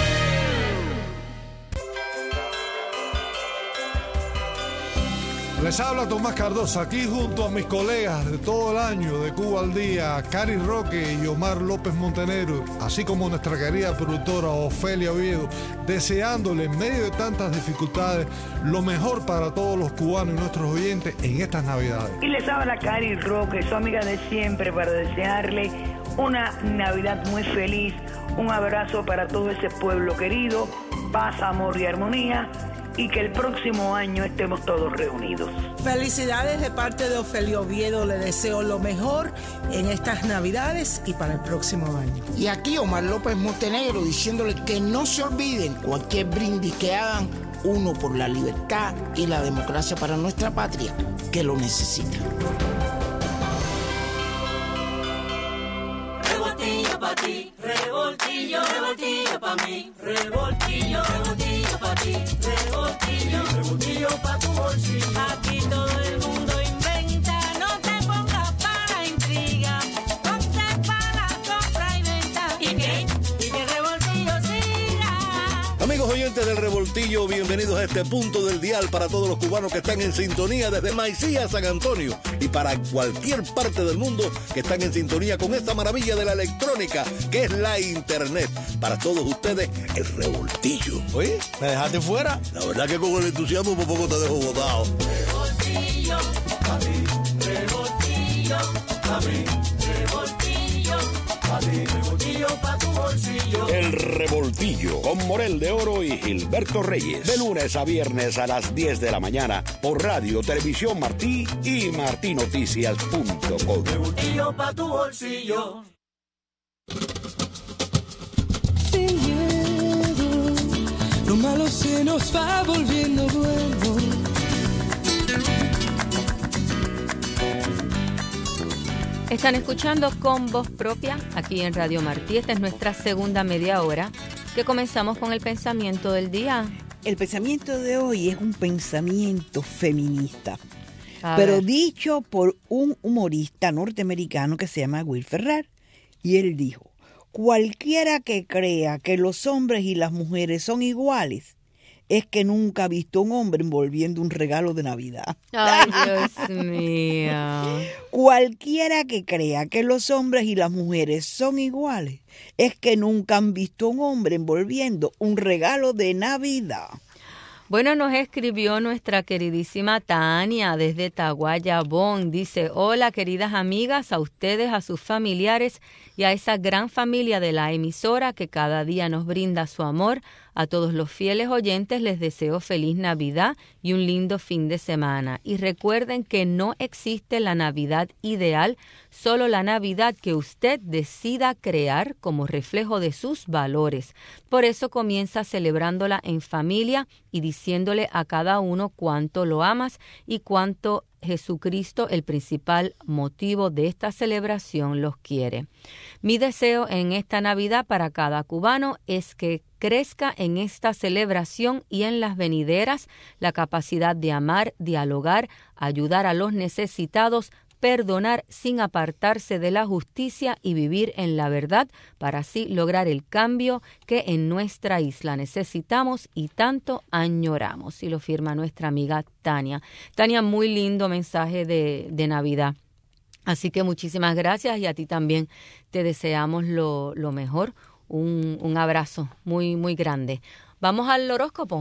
Les habla Tomás Cardosa, aquí junto a mis colegas de todo el año de Cuba al Día, Cari Roque y Omar López Montenegro, así como nuestra querida productora Ofelia Oviedo, deseándole en medio de tantas dificultades lo mejor para todos los cubanos y nuestros oyentes en estas Navidades. Y les habla Cari Roque, su amiga de siempre, para desearle una Navidad muy feliz, un abrazo para todo ese pueblo querido, paz, amor y armonía, y que el próximo año estemos todos reunidos. Felicidades de parte de Ofelia Oviedo, le deseo lo mejor en estas Navidades y para el próximo año. Y aquí Omar López Montenegro diciéndole que no se olviden cualquier brindis que hagan, uno por la libertad y la democracia para nuestra patria, que lo necesita. Revoltillo pa' ti, revoltillo, revoltillo pa' mí, revoltillo, revoltillo pa' ti, revoltillo, revoltillo pa' tu bolsillo. Aquí todo el mundo inventa, no te pongas para la intriga, ponte para la compra y venta. ¿Y qué? Y que el revoltillo siga. Amigos oyentes del Revoltillo, bienvenidos a este punto del dial para todos los cubanos que están en sintonía desde Maicí a San Antonio y para cualquier parte del mundo que están en sintonía con esta maravilla de la electrónica que es la internet. Para todos ustedes, el Revoltillo. Oye, ¿me dejaste fuera? La verdad que con el entusiasmo por poco te dejo botado. Revoltillo, pa' mí, revoltillo, pa' mí, revoltillo, pa' ti, revoltillo pa' tu bolsillo. El Revoltillo, con Morel de Oro y Gilberto Reyes. De lunes a viernes a las diez de la mañana por Radio, Televisión Martí y martin noticias punto com. Revoltillo pa' tu bolsillo. Sin miedo, lo malo se nos va volviendo bueno. Están escuchando Con Voz Propia aquí en Radio Martí. Esta es nuestra segunda media hora que comenzamos con el pensamiento del día. El pensamiento de hoy es un pensamiento feminista, A pero ver. dicho por un humorista norteamericano que se llama Will Ferrer. Y él dijo, cualquiera que crea que los hombres y las mujeres son iguales es que nunca ha visto a un hombre envolviendo un regalo de Navidad. Ay, Dios mío. Cualquiera que crea que los hombres y las mujeres son iguales es que nunca han visto a un hombre envolviendo un regalo de Navidad. Bueno, nos escribió nuestra queridísima Tania desde Taguayabón. Dice, hola queridas amigas, a ustedes, a sus familiares y a esa gran familia de la emisora que cada día nos brinda su amor. A todos los fieles oyentes les deseo feliz Navidad y un lindo fin de semana. Y recuerden que no existe la Navidad ideal, solo la Navidad que usted decida crear como reflejo de sus valores. Por eso comienza celebrándola en familia y diciéndole a cada uno cuánto lo amas y cuánto Jesucristo, el principal motivo de esta celebración, los quiere. Mi deseo en esta Navidad para cada cubano es que crezca en esta celebración y en las venideras la capacidad de amar, dialogar, ayudar a los necesitados, perdonar sin apartarse de la justicia y vivir en la verdad para así lograr el cambio que en nuestra isla necesitamos y tanto añoramos. Y lo firma nuestra amiga Tania. Tania, muy lindo mensaje de, de Navidad. Así que muchísimas gracias y a ti también te deseamos lo, lo mejor. Un, un abrazo muy, muy grande. Vamos al horóscopo.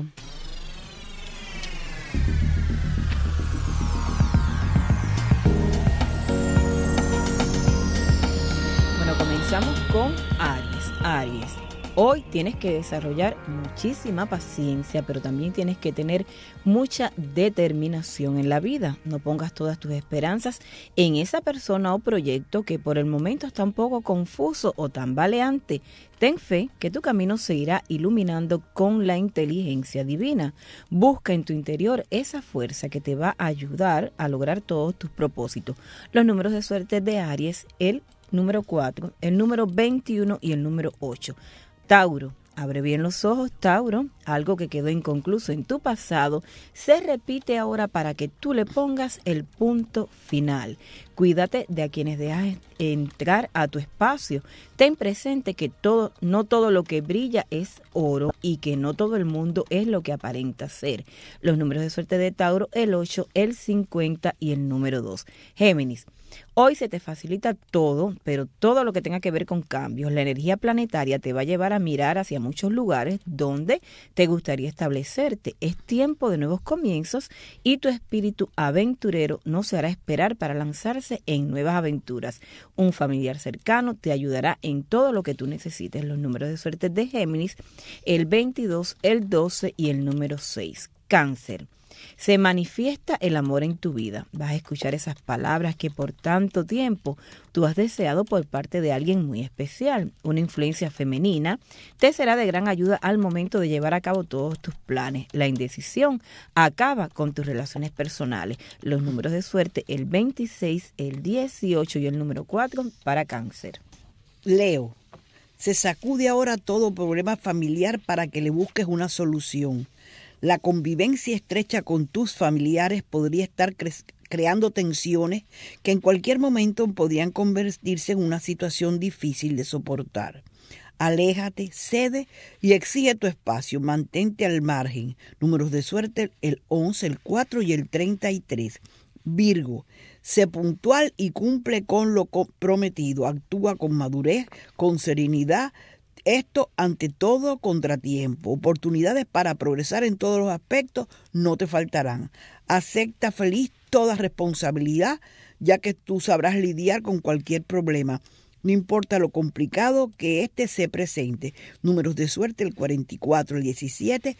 Comenzamos con Aries. Aries, hoy tienes que desarrollar muchísima paciencia, pero también tienes que tener mucha determinación en la vida. No pongas todas tus esperanzas en esa persona o proyecto que por el momento está un poco confuso o tambaleante. Ten fe que tu camino se irá iluminando con la inteligencia divina. Busca en tu interior esa fuerza que te va a ayudar a lograr todos tus propósitos. Los números de suerte de Aries, el número cuatro, el número veintiuno y el número ocho. Tauro, abre bien los ojos, Tauro. Algo que quedó inconcluso en tu pasado se repite ahora para que tú le pongas el punto final. Cuídate de a quienes dejas entrar a tu espacio. Ten presente que todo, no todo lo que brilla es oro y que no todo el mundo es lo que aparenta ser. Los números de suerte de Tauro, el ocho, el cincuenta y el número dos. Géminis. Hoy se te facilita todo, pero todo lo que tenga que ver con cambios. La energía planetaria te va a llevar a mirar hacia muchos lugares donde te gustaría establecerte. Es tiempo de nuevos comienzos y tu espíritu aventurero no se hará esperar para lanzarse en nuevas aventuras. Un familiar cercano te ayudará en todo lo que tú necesites. Los números de suerte de Géminis, el veintidós, el doce y el número seis. Cáncer. Se manifiesta el amor en tu vida. Vas a escuchar esas palabras que por tanto tiempo tú has deseado por parte de alguien muy especial. Una influencia femenina te será de gran ayuda al momento de llevar a cabo todos tus planes. La indecisión acaba con tus relaciones personales. Los números de suerte, el veintiséis, el dieciocho y el número cuatro para Cáncer. Leo, se sacude ahora todo problema familiar para que le busques una solución. La convivencia estrecha con tus familiares podría estar cre- creando tensiones que en cualquier momento podrían convertirse en una situación difícil de soportar. Aléjate, cede y exige tu espacio. Mantente al margen. Números de suerte, el once, el cuatro y el treinta y tres. Virgo, sé puntual y cumple con lo prometido. Actúa con madurez, con serenidad. Esto ante todo contratiempo. Oportunidades para progresar en todos los aspectos no te faltarán. Acepta feliz toda responsabilidad, ya que tú sabrás lidiar con cualquier problema. No importa lo complicado que éste se presente. Números de suerte, el cuarenta y cuatro, el diecisiete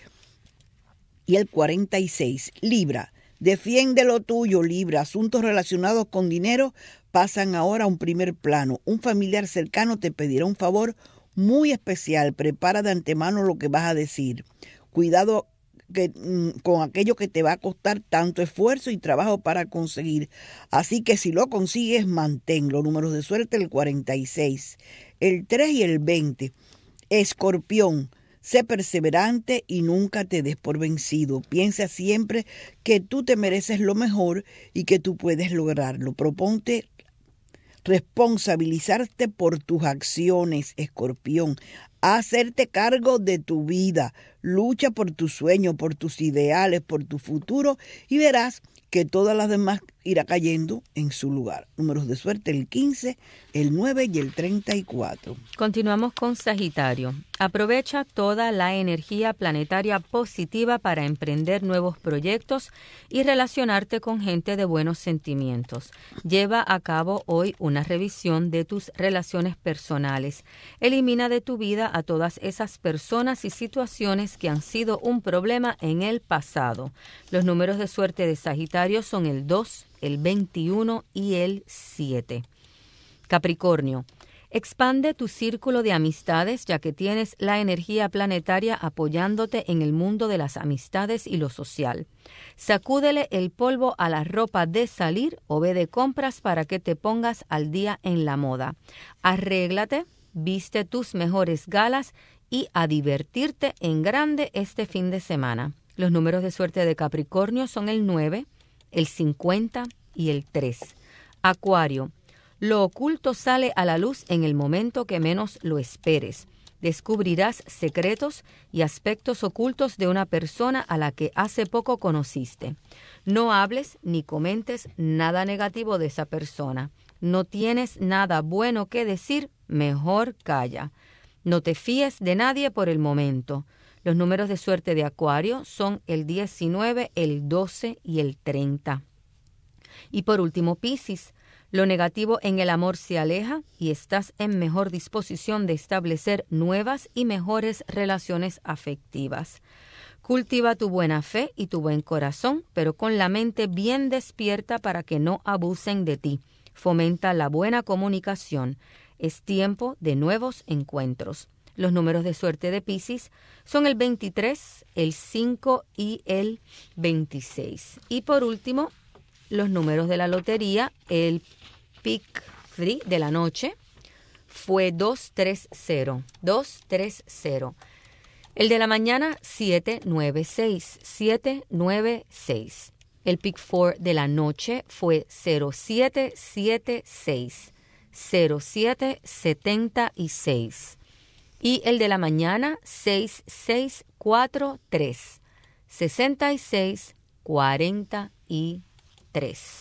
y el cuarenta y seis. Libra, defiende lo tuyo, Libra. Asuntos relacionados con dinero pasan ahora a un primer plano. Un familiar cercano te pedirá un favor muy especial. Prepara de antemano lo que vas a decir. Cuidado que, con aquello que te va a costar tanto esfuerzo y trabajo para conseguir. Así que si lo consigues, manténlo. Números de suerte: el cuarenta y seis, el tres y el veinte. Escorpión, sé perseverante y nunca te des por vencido. Piensa siempre que tú te mereces lo mejor y que tú puedes lograrlo. Proponte responsabilizarte por tus acciones, Escorpión. Hacerte cargo de tu vida. Lucha por tus sueños, por tus ideales, por tu futuro y verás que todas las demás irá cayendo en su lugar. Números de suerte: el quince, el nueve y el treinta y cuatro. Continuamos con Sagitario. Aprovecha toda la energía planetaria positiva para emprender nuevos proyectos y relacionarte con gente de buenos sentimientos. Lleva a cabo hoy una revisión de tus relaciones personales. Elimina de tu vida a todas esas personas y situaciones que han sido un problema en el pasado. Los números de suerte de Sagitario son el dos, el veintiuno y el siete. Capricornio. Expande tu círculo de amistades ya que tienes la energía planetaria apoyándote en el mundo de las amistades y lo social. Sacúdele el polvo a la ropa de salir o ve de compras para que te pongas al día en la moda. Arréglate, viste tus mejores galas y a divertirte en grande este fin de semana. Los números de suerte de Capricornio son el nueve, el cincuenta y el tres. Acuario. Lo oculto sale a la luz en el momento que menos lo esperes. Descubrirás secretos y aspectos ocultos de una persona a la que hace poco conociste. No hables ni comentes nada negativo de esa persona. No tienes nada bueno que decir, mejor calla. No te fíes de nadie por el momento. Los números de suerte de Acuario son el diecinueve, el doce y el treinta. Y por último, Piscis. Lo negativo en el amor se aleja y estás en mejor disposición de establecer nuevas y mejores relaciones afectivas. Cultiva tu buena fe y tu buen corazón, pero con la mente bien despierta para que no abusen de ti. Fomenta la buena comunicación. Es tiempo de nuevos encuentros. Los números de suerte de Piscis son el veintitrés, el cinco y el veintiséis. Y por último, los números de la lotería, el pick tres de la noche fue dos tres cero, dos tres cero. El de la mañana, siete nueve seis, siete nueve seis. El pick cuatro de la noche fue cero siete siete seis, cero siete siete seis. Y el de la mañana, seis seis cuatro tres, sesenta y seis cuarenta y tres.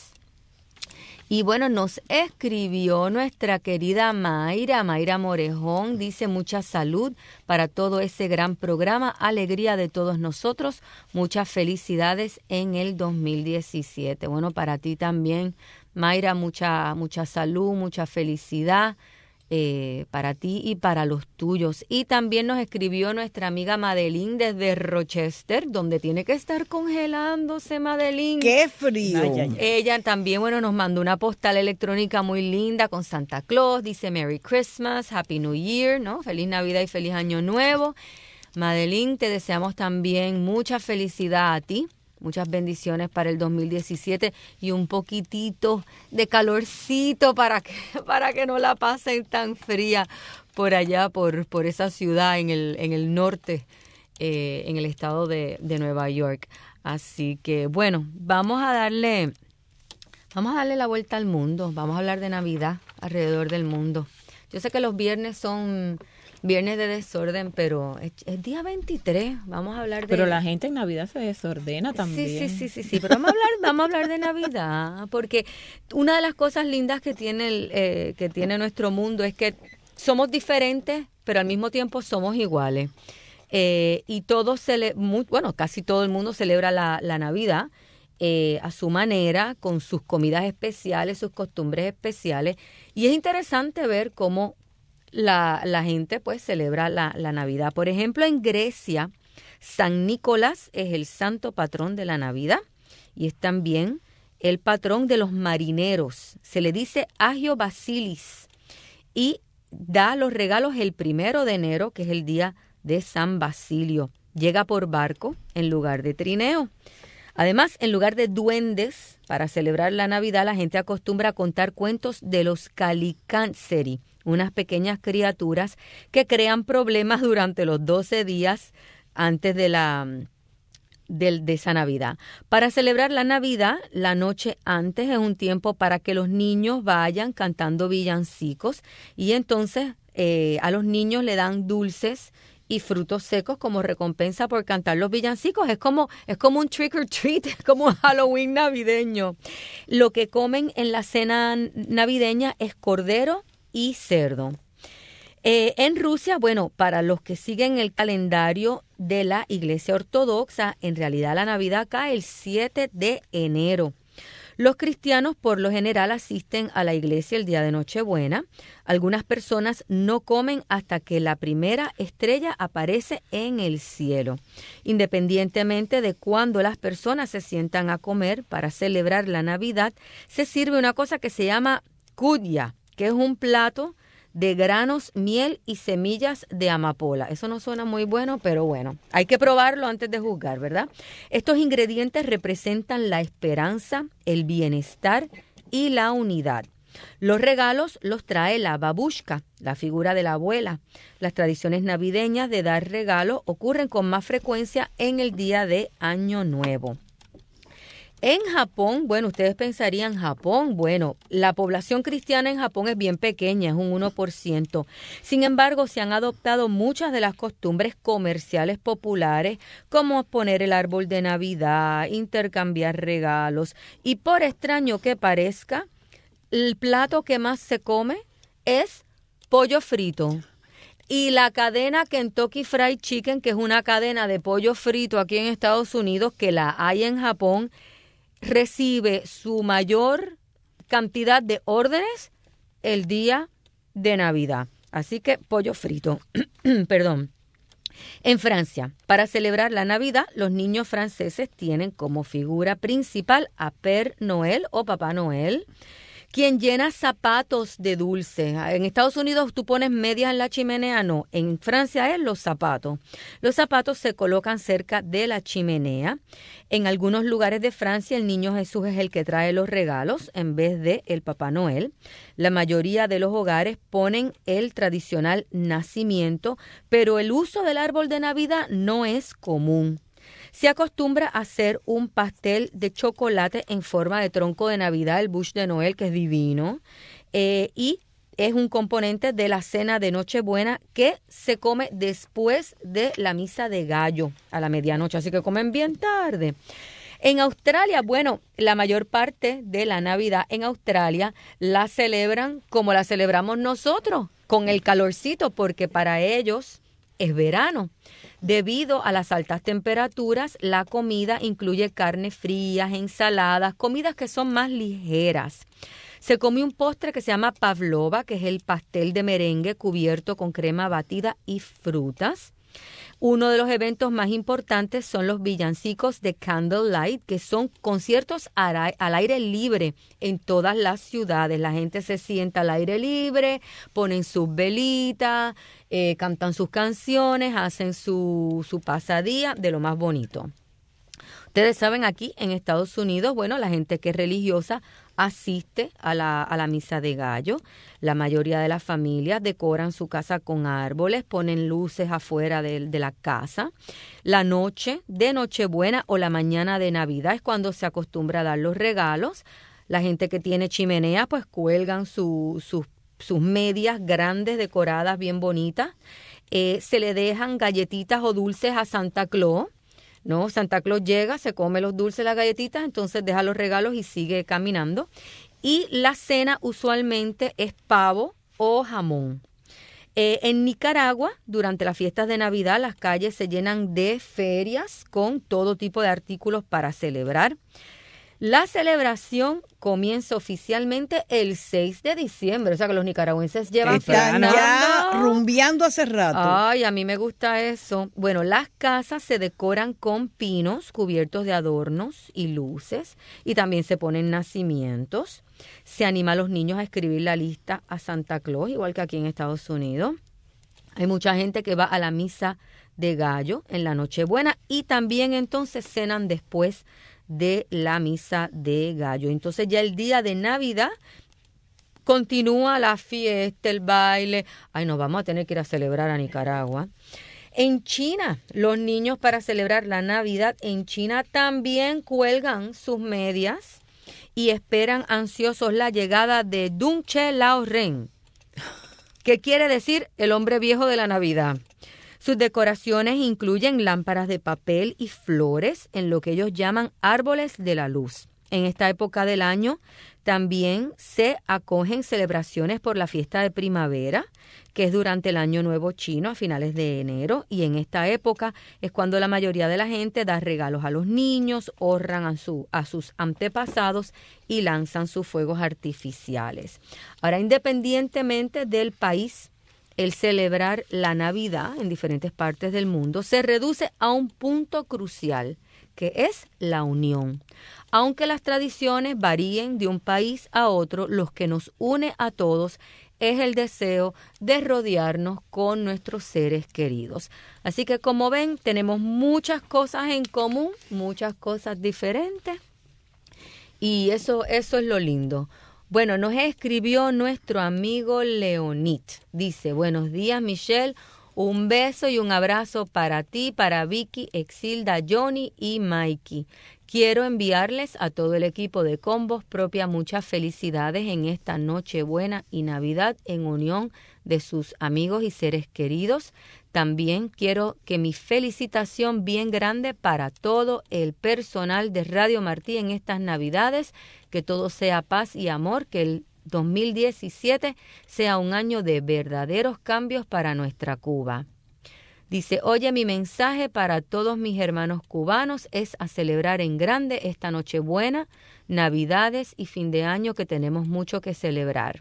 Y bueno, nos escribió nuestra querida Mayra, Mayra Morejón, dice mucha salud para todo ese gran programa, alegría de todos nosotros, muchas felicidades en el dos mil diecisiete. Bueno, para ti también, Mayra, mucha, mucha salud, mucha felicidad. Eh, para ti y para los tuyos. Y también nos escribió nuestra amiga Madeline desde Rochester, donde tiene que estar congelándose, Madeline. ¡Qué frío! Ay, ay, ay. Ella también, bueno, nos mandó una postal electrónica muy linda con Santa Claus, dice Merry Christmas, Happy New Year, ¿no? Feliz Navidad y feliz Año Nuevo. Madeline, te deseamos también mucha felicidad a ti. Muchas bendiciones para el dos mil diecisiete y un poquitito de calorcito para que, para que no la pasen tan fría por allá, por, por esa ciudad en el, en el norte, eh, en el estado de, de Nueva York. Así que, bueno, vamos a darle, vamos a darle la vuelta al mundo. Vamos a hablar de Navidad alrededor del mundo. Yo sé que los viernes son viernes de desorden, pero es, es día veintitrés. Vamos a hablar de... Pero la gente en Navidad se desordena también. Sí, sí, sí, sí, sí. Pero vamos a hablar, vamos a hablar de Navidad, porque una de las cosas lindas que tiene el, eh, que tiene nuestro mundo es que somos diferentes, pero al mismo tiempo somos iguales. Eh, y todos, cele- muy, bueno, casi todo el mundo celebra la, la Navidad eh, a su manera, con sus comidas especiales, sus costumbres especiales. Y es interesante ver cómo La, la gente pues celebra la, la Navidad. Por ejemplo, en Grecia, San Nicolás es el santo patrón de la Navidad y es también el patrón de los marineros. Se le dice Agio Basilis y da los regalos el primero de enero, que es el día de San Basilio. llega por barco en lugar de trineo. Además, en lugar de duendes, para celebrar la Navidad, la gente acostumbra a contar cuentos de los Calicanseri, unas pequeñas criaturas que crean problemas durante los doce días antes de la de, de esa Navidad. Para celebrar la Navidad, la noche antes es un tiempo para que los niños vayan cantando villancicos y entonces eh, a los niños le dan dulces y frutos secos como recompensa por cantar los villancicos. Es como, es como un trick or treat, es como un Halloween navideño. Lo que comen en la cena navideña es cordero y cerdo. Eh, en Rusia, bueno, para los que siguen el calendario de la Iglesia Ortodoxa, en realidad la Navidad cae el siete de enero. Los cristianos por lo general asisten a la iglesia el día de Nochebuena. Algunas personas no comen hasta que la primera estrella aparece en el cielo. Independientemente de cuándo las personas se sientan a comer para celebrar la Navidad, se sirve una cosa que se llama kudya, que es un plato de granos, miel y semillas de amapola. Eso no suena muy bueno, pero bueno, hay que probarlo antes de juzgar, ¿verdad? Estos ingredientes representan la esperanza, el bienestar y la unidad. Los regalos los trae la babushka, la figura de la abuela. Las tradiciones navideñas de dar regalos ocurren con más frecuencia en el día de Año Nuevo. En Japón, bueno, ustedes pensarían Japón, bueno, la población cristiana en Japón es bien pequeña, es un uno por ciento. Sin embargo, se han adoptado muchas de las costumbres comerciales populares, como poner el árbol de Navidad, intercambiar regalos. Y por extraño que parezca, el plato que más se come es pollo frito. Y la cadena Kentucky Fried Chicken, que es una cadena de pollo frito aquí en Estados Unidos, que la hay en Japón, recibe su mayor cantidad de órdenes el día de Navidad. Así que pollo frito. Perdón. En Francia, para celebrar la Navidad, los niños franceses tienen como figura principal a Père Noël o Papá Noel, quien llena zapatos de dulce. En Estados Unidos tú pones medias en la chimenea, no. En Francia es los zapatos. Los zapatos se colocan cerca de la chimenea. En algunos lugares de Francia el niño Jesús es el que trae los regalos en vez de el Papá Noel. La mayoría de los hogares ponen el tradicional nacimiento, pero el uso del árbol de Navidad no es común. Se acostumbra a hacer un pastel de chocolate en forma de tronco de Navidad, el Bûche de Noël, que es divino, eh, y es un componente de la cena de Nochebuena que se come después de la misa de gallo a la medianoche, así que comen bien tarde. En Australia, bueno, la mayor parte de la Navidad en Australia la celebran como la celebramos nosotros, con el calorcito, porque para ellos es verano. Debido a las altas temperaturas, la comida incluye carnes frías, ensaladas, comidas que son más ligeras. Se come un postre que se llama pavlova, que es el pastel de merengue cubierto con crema batida y frutas. Uno de los eventos más importantes son los villancicos de Candlelight, que son conciertos al aire libre en todas las ciudades. La gente se sienta al aire libre, ponen sus velitas, eh, cantan sus canciones, hacen su, su pasadía de lo más bonito. Ustedes saben, aquí en Estados Unidos, bueno, la gente que es religiosa asiste a la, a la misa de gallo. La mayoría de las familias decoran su casa con árboles, ponen luces afuera de, de la casa. La noche de Nochebuena o la mañana de Navidad es cuando se acostumbra a dar los regalos. La gente que tiene chimenea, pues cuelgan su, sus, sus medias grandes, decoradas, bien bonitas. Eh, se le dejan galletitas o dulces a Santa Claus. No, Santa Claus llega, se come los dulces, las galletitas, entonces deja los regalos y sigue caminando. Y la cena usualmente es pavo o jamón. Eh, en Nicaragua, durante las fiestas de Navidad, las calles se llenan de ferias con todo tipo de artículos para celebrar. La celebración comienza oficialmente el seis de diciembre, o sea que los nicaragüenses llevan Están ya rumbeando hace rato. Ay, a mí me gusta eso. Bueno, las casas se decoran con pinos cubiertos de adornos y luces y también se ponen nacimientos. Se anima a los niños a escribir la lista a Santa Claus, igual que aquí en Estados Unidos. Hay mucha gente que va a la misa de gallo en la Nochebuena y también entonces cenan después de la misa de gallo. Entonces ya el día de Navidad continúa la fiesta, el baile. Ay, nos vamos a tener que ir a celebrar a Nicaragua. En China, los niños para celebrar la Navidad en China también cuelgan sus medias y esperan ansiosos la llegada de Dung Che Lao Ren, que quiere decir el hombre viejo de la Navidad. Sus decoraciones incluyen lámparas de papel y flores en lo que ellos llaman árboles de la luz. En esta época del año también se acogen celebraciones por la fiesta de primavera, que es durante el Año Nuevo Chino a finales de enero, y en esta época es cuando la mayoría de la gente da regalos a los niños, honran a, su, a sus antepasados y lanzan sus fuegos artificiales. Ahora, independientemente del país, el celebrar la Navidad en diferentes partes del mundo se reduce a un punto crucial, que es la unión. Aunque las tradiciones varíen de un país a otro, lo que nos une a todos es el deseo de rodearnos con nuestros seres queridos. Así que, como ven, tenemos muchas cosas en común, muchas cosas diferentes, y eso, eso es lo lindo. Bueno, nos escribió nuestro amigo Leonid. Dice, buenos días, Michelle. Un beso y un abrazo para ti, para Vicky, Exilda, Johnny y Mikey. Quiero enviarles a todo el equipo de Con Voz Propia muchas felicidades en esta Nochebuena y Navidad en unión de sus amigos y seres queridos. También quiero que mi felicitación bien grande para todo el personal de Radio Martí en estas Navidades, que todo sea paz y amor, que el dos mil diecisiete sea un año de verdaderos cambios para nuestra Cuba. Dice, oye, mi mensaje para todos mis hermanos cubanos es a celebrar en grande esta Nochebuena, Navidades y fin de año, que tenemos mucho que celebrar.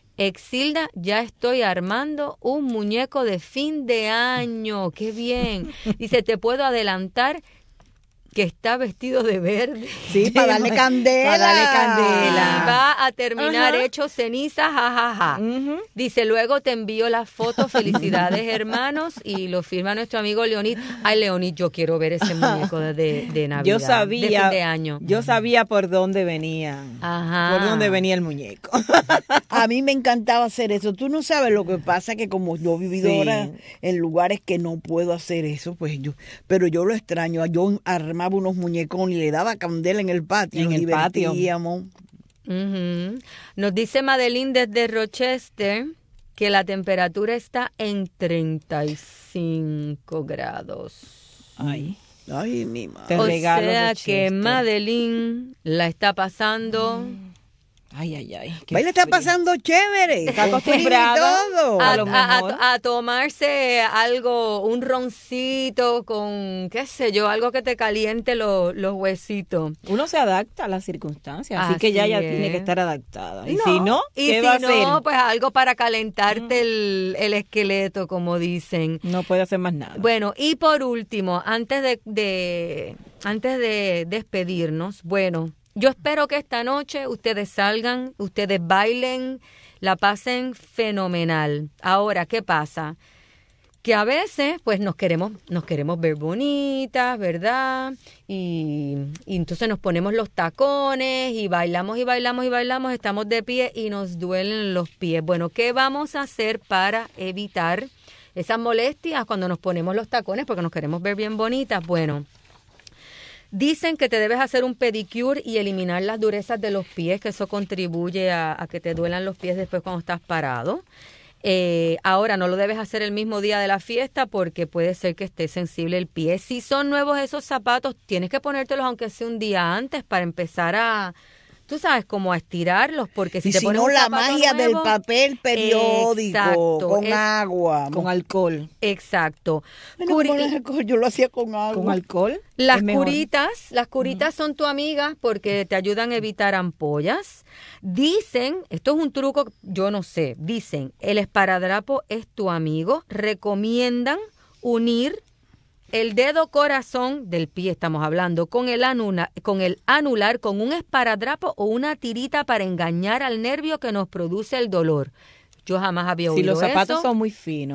Exilda, ya estoy armando un muñeco de fin de año. ¡Qué bien! Dice, te puedo adelantar que está vestido de verde. Sí, para darle candela. Para darle candela. Y va a terminar Ajá. hecho ceniza, jajaja. Ja, ja. uh-huh. Dice, luego te envío la foto. Felicidades, hermanos. Y lo firma nuestro amigo Leonid. Ay, Leonid, yo quiero ver ese muñeco de, de, de Navidad. Yo sabía, de fin de año. Yo sabía por dónde venía. Ajá. Por dónde venía el muñeco. A mí me encantaba hacer eso. Tú no sabes lo que pasa, que como yo he vivido Sí. ahora en lugares que no puedo hacer eso, pues yo, pero yo lo extraño. Yo armaba unos muñecos y le daba candela en el patio. En nos el patio. divertíamos. Uh-huh. Nos dice Madeline desde Rochester que la temperatura está en treinta y cinco grados. Ay. Ay, mi madre. Te o regalo, sea Rochester. que Madeline la está pasando... Mm. Ay, ay, ay. qué Baile está frío. pasando chévere. Está con frío y acostumbrado todo. A, a lo a- mejor. a- a tomarse algo, un roncito con, qué sé yo, algo que te caliente lo- los huesitos. Uno se adapta a las circunstancias, así, Así que ya ya es. tiene que estar adaptada. Y No, si no, y ¿qué si va a no, hacer? pues algo para calentarte el, el esqueleto, como dicen. No puede hacer más nada. Bueno, y por último, antes de, de antes de despedirnos, bueno, yo espero que esta noche ustedes salgan, ustedes bailen, la pasen fenomenal. Ahora, ¿qué pasa? Que a veces, pues, nos queremos, nos queremos ver bonitas, ¿verdad? Y, y entonces nos ponemos los tacones y bailamos y bailamos y bailamos, estamos de pie y nos duelen los pies. Bueno, ¿qué vamos a hacer para evitar esas molestias cuando nos ponemos los tacones porque nos queremos ver bien bonitas? Bueno, dicen que te debes hacer un pedicure y eliminar las durezas de los pies, que eso contribuye a, a que te duelan los pies después cuando estás parado. Eh, ahora, no lo debes hacer el mismo día de la fiesta porque puede ser que esté sensible el pie. Si son nuevos esos zapatos, tienes que ponértelos aunque sea un día antes para empezar a... Tú sabes, como a estirarlos, porque si Y te si pones no, un la zapato magia del nuevo- papel periódico, Exacto, con es- agua. Con alcohol. Exacto. Bueno, Curi- con alcohol, yo lo hacía con agua. Con alcohol. Las es mejor. curitas, las curitas son tu amiga porque te ayudan a evitar ampollas. Dicen, esto es un truco, yo no sé, dicen, el esparadrapo es tu amigo. Recomiendan unir el dedo corazón del pie, estamos hablando, con el, anula, con el anular, con un esparadrapo o una tirita para engañar al nervio que nos produce el dolor. Yo jamás había Si oído los zapatos eso. son muy finos.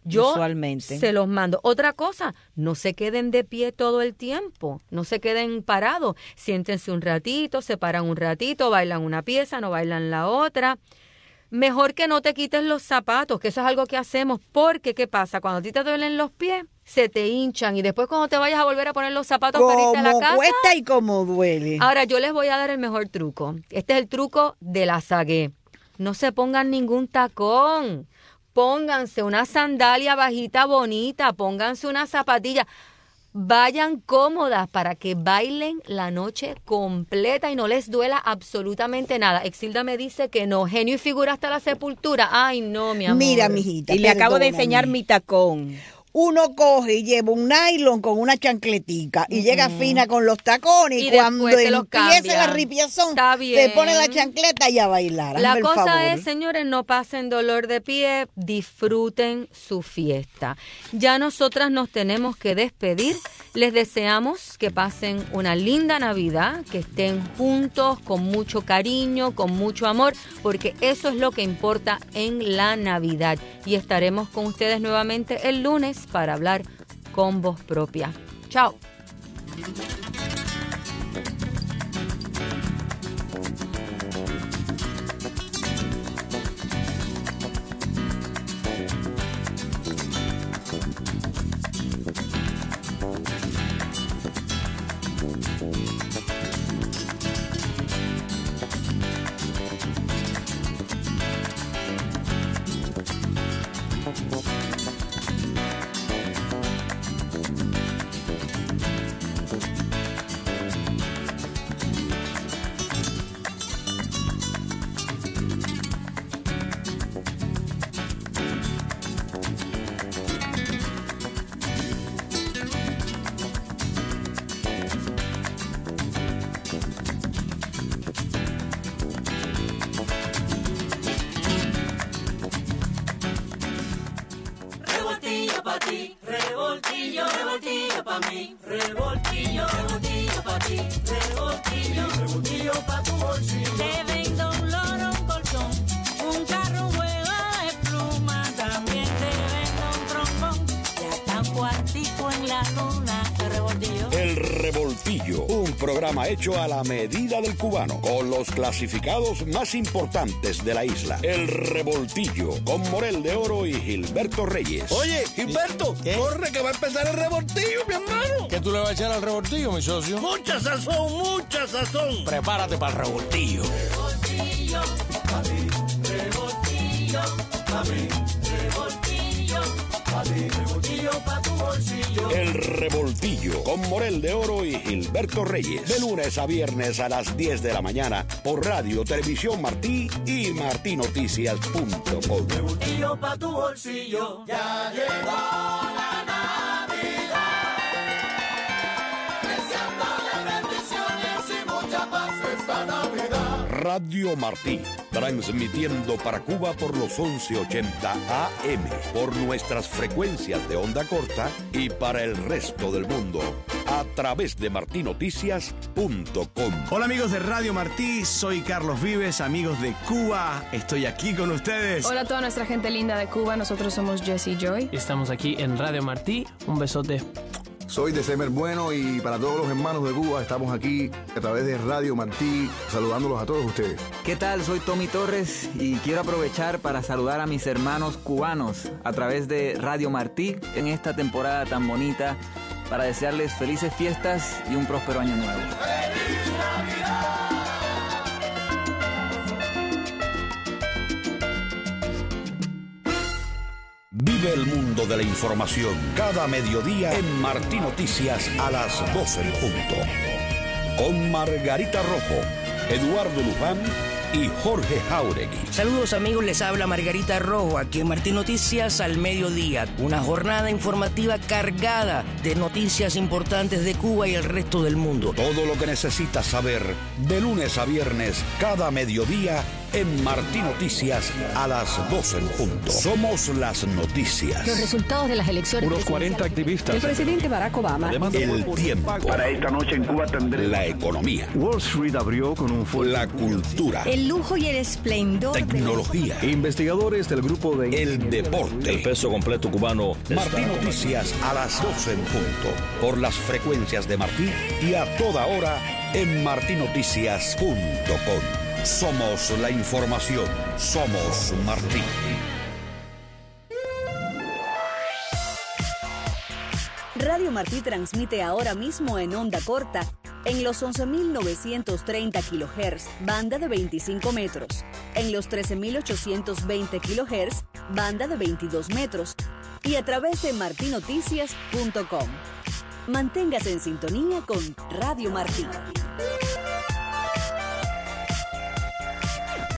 Yo Usualmente. se los mando. Otra cosa, no se queden de pie todo el tiempo, no se queden parados. Siéntense un ratito, se paran un ratito, bailan una pieza, no bailan la otra. Mejor que no te quites los zapatos, que eso es algo que hacemos, porque ¿qué pasa? Cuando a ti te duelen los pies, se te hinchan y después cuando te vayas a volver a poner los zapatos para irte a la Como casa... cuesta y como duele. Ahora, yo les voy a dar el mejor truco. Este es el truco de la zagué. No se pongan ningún tacón. Pónganse una sandalia bajita bonita, pónganse una zapatilla. Vayan cómodas para que bailen la noche completa y no les duela absolutamente nada. Exilda me dice que no. Genio y figura hasta la sepultura. Ay, no, mi amor. Mira, mijita. Y le acabo de perdóname. enseñar mi tacón. Uno coge y lleva un nylon con una chancletica y llega fina con los tacones y, Y cuando después te los empieza cambia. la ripiazón Está te bien. pone la chancleta y a bailar. La Hazme el cosa favor. es, señores, no pasen dolor de pie, disfruten su fiesta. Ya nosotras nos tenemos que despedir. Les deseamos que pasen una linda Navidad, que estén juntos con mucho cariño, con mucho amor, porque eso es lo que importa en la Navidad. Y estaremos con ustedes nuevamente el lunes para hablar con voz propia. Chao. Revoltillo pa' ti, revoltillo, revoltillo pa' mí, revoltillo, revoltillo pa' ti, revoltillo, revoltillo pa' tu bolsillo. Te vendo un loro, un colchón, un carro, un juego de pluma, también te vendo un trombón y hasta un cuartico en la luna, el revoltillo. El Revoltillo, un programa hecho a la medida del cubano, con los clasificados más importantes de la isla. El Revoltillo, con Morel de Oro y Gilberto Reyes. Oye, Gilberto, corre que va a empezar el revoltillo, mi hermano. ¿Qué tú le vas a echar al revoltillo, mi socio? Mucha sazón, mucha sazón. Prepárate para el revoltillo. Revoltillo pa' mí, revoltillo pa' mí, revoltillo pa' mí, revoltillo pa' tu bolsillo. El Revoltillo, con Morel de Oro y Gilberto Reyes. De lunes a viernes a las diez de la mañana por Radio Televisión Martí y martinoticias punto com. Revoltillo pa' tu bolsillo. Ya llegó la Navidad. Deseándole bendiciones y mucha paz esta Navidad. Radio Martí, transmitiendo para Cuba por los once ochenta A M, por nuestras frecuencias de onda corta y para el resto del mundo a través de martinoticias punto com. Hola amigos de Radio Martí, soy Carlos Vives, amigos de Cuba, estoy aquí con ustedes. Hola a toda nuestra gente linda de Cuba, nosotros somos Jesse Joy. Estamos aquí en Radio Martí, un besote. Soy de Semer Bueno y para todos los hermanos de Cuba estamos aquí a través de Radio Martí saludándolos a todos ustedes. ¿Qué tal? Soy Tommy Torres y quiero aprovechar para saludar a mis hermanos cubanos a través de Radio Martí en esta temporada tan bonita para desearles felices fiestas y un próspero año nuevo. ¡Feliz Navidad! Vive el mundo de la información cada mediodía en Martí Noticias a las doce en punto. Con Margarita Rojo, Eduardo Luján y Jorge Jauregui. Saludos amigos, les habla Margarita Rojo, aquí en Martín Noticias al mediodía. Una jornada informativa cargada de noticias importantes de Cuba y el resto del mundo. Todo lo que necesitas saber de lunes a viernes cada mediodía en Martí Noticias a las doce en punto. Somos las noticias. Los resultados de las elecciones. Unos cuarenta activistas. El presidente Barack Obama. Además, el tiempo. Para esta noche en Cuba tendré la economía. Wall Street abrió con un fuerte. La cultura. El lujo y el esplendor. Tecnología. De... Investigadores del grupo de... El deporte. El peso completo cubano. Martí Noticias a las doce en punto. Por las frecuencias de Martí y a toda hora en martí noticias punto com. Somos la información. Somos Martí. Radio Martí transmite ahora mismo en onda corta en los once mil novecientos treinta kilohertz, banda de veinticinco metros, en los trece mil ochocientos veinte kilohertz, banda de veintidós metros, y a través de martí noticias punto com. Manténgase en sintonía con Radio Martí.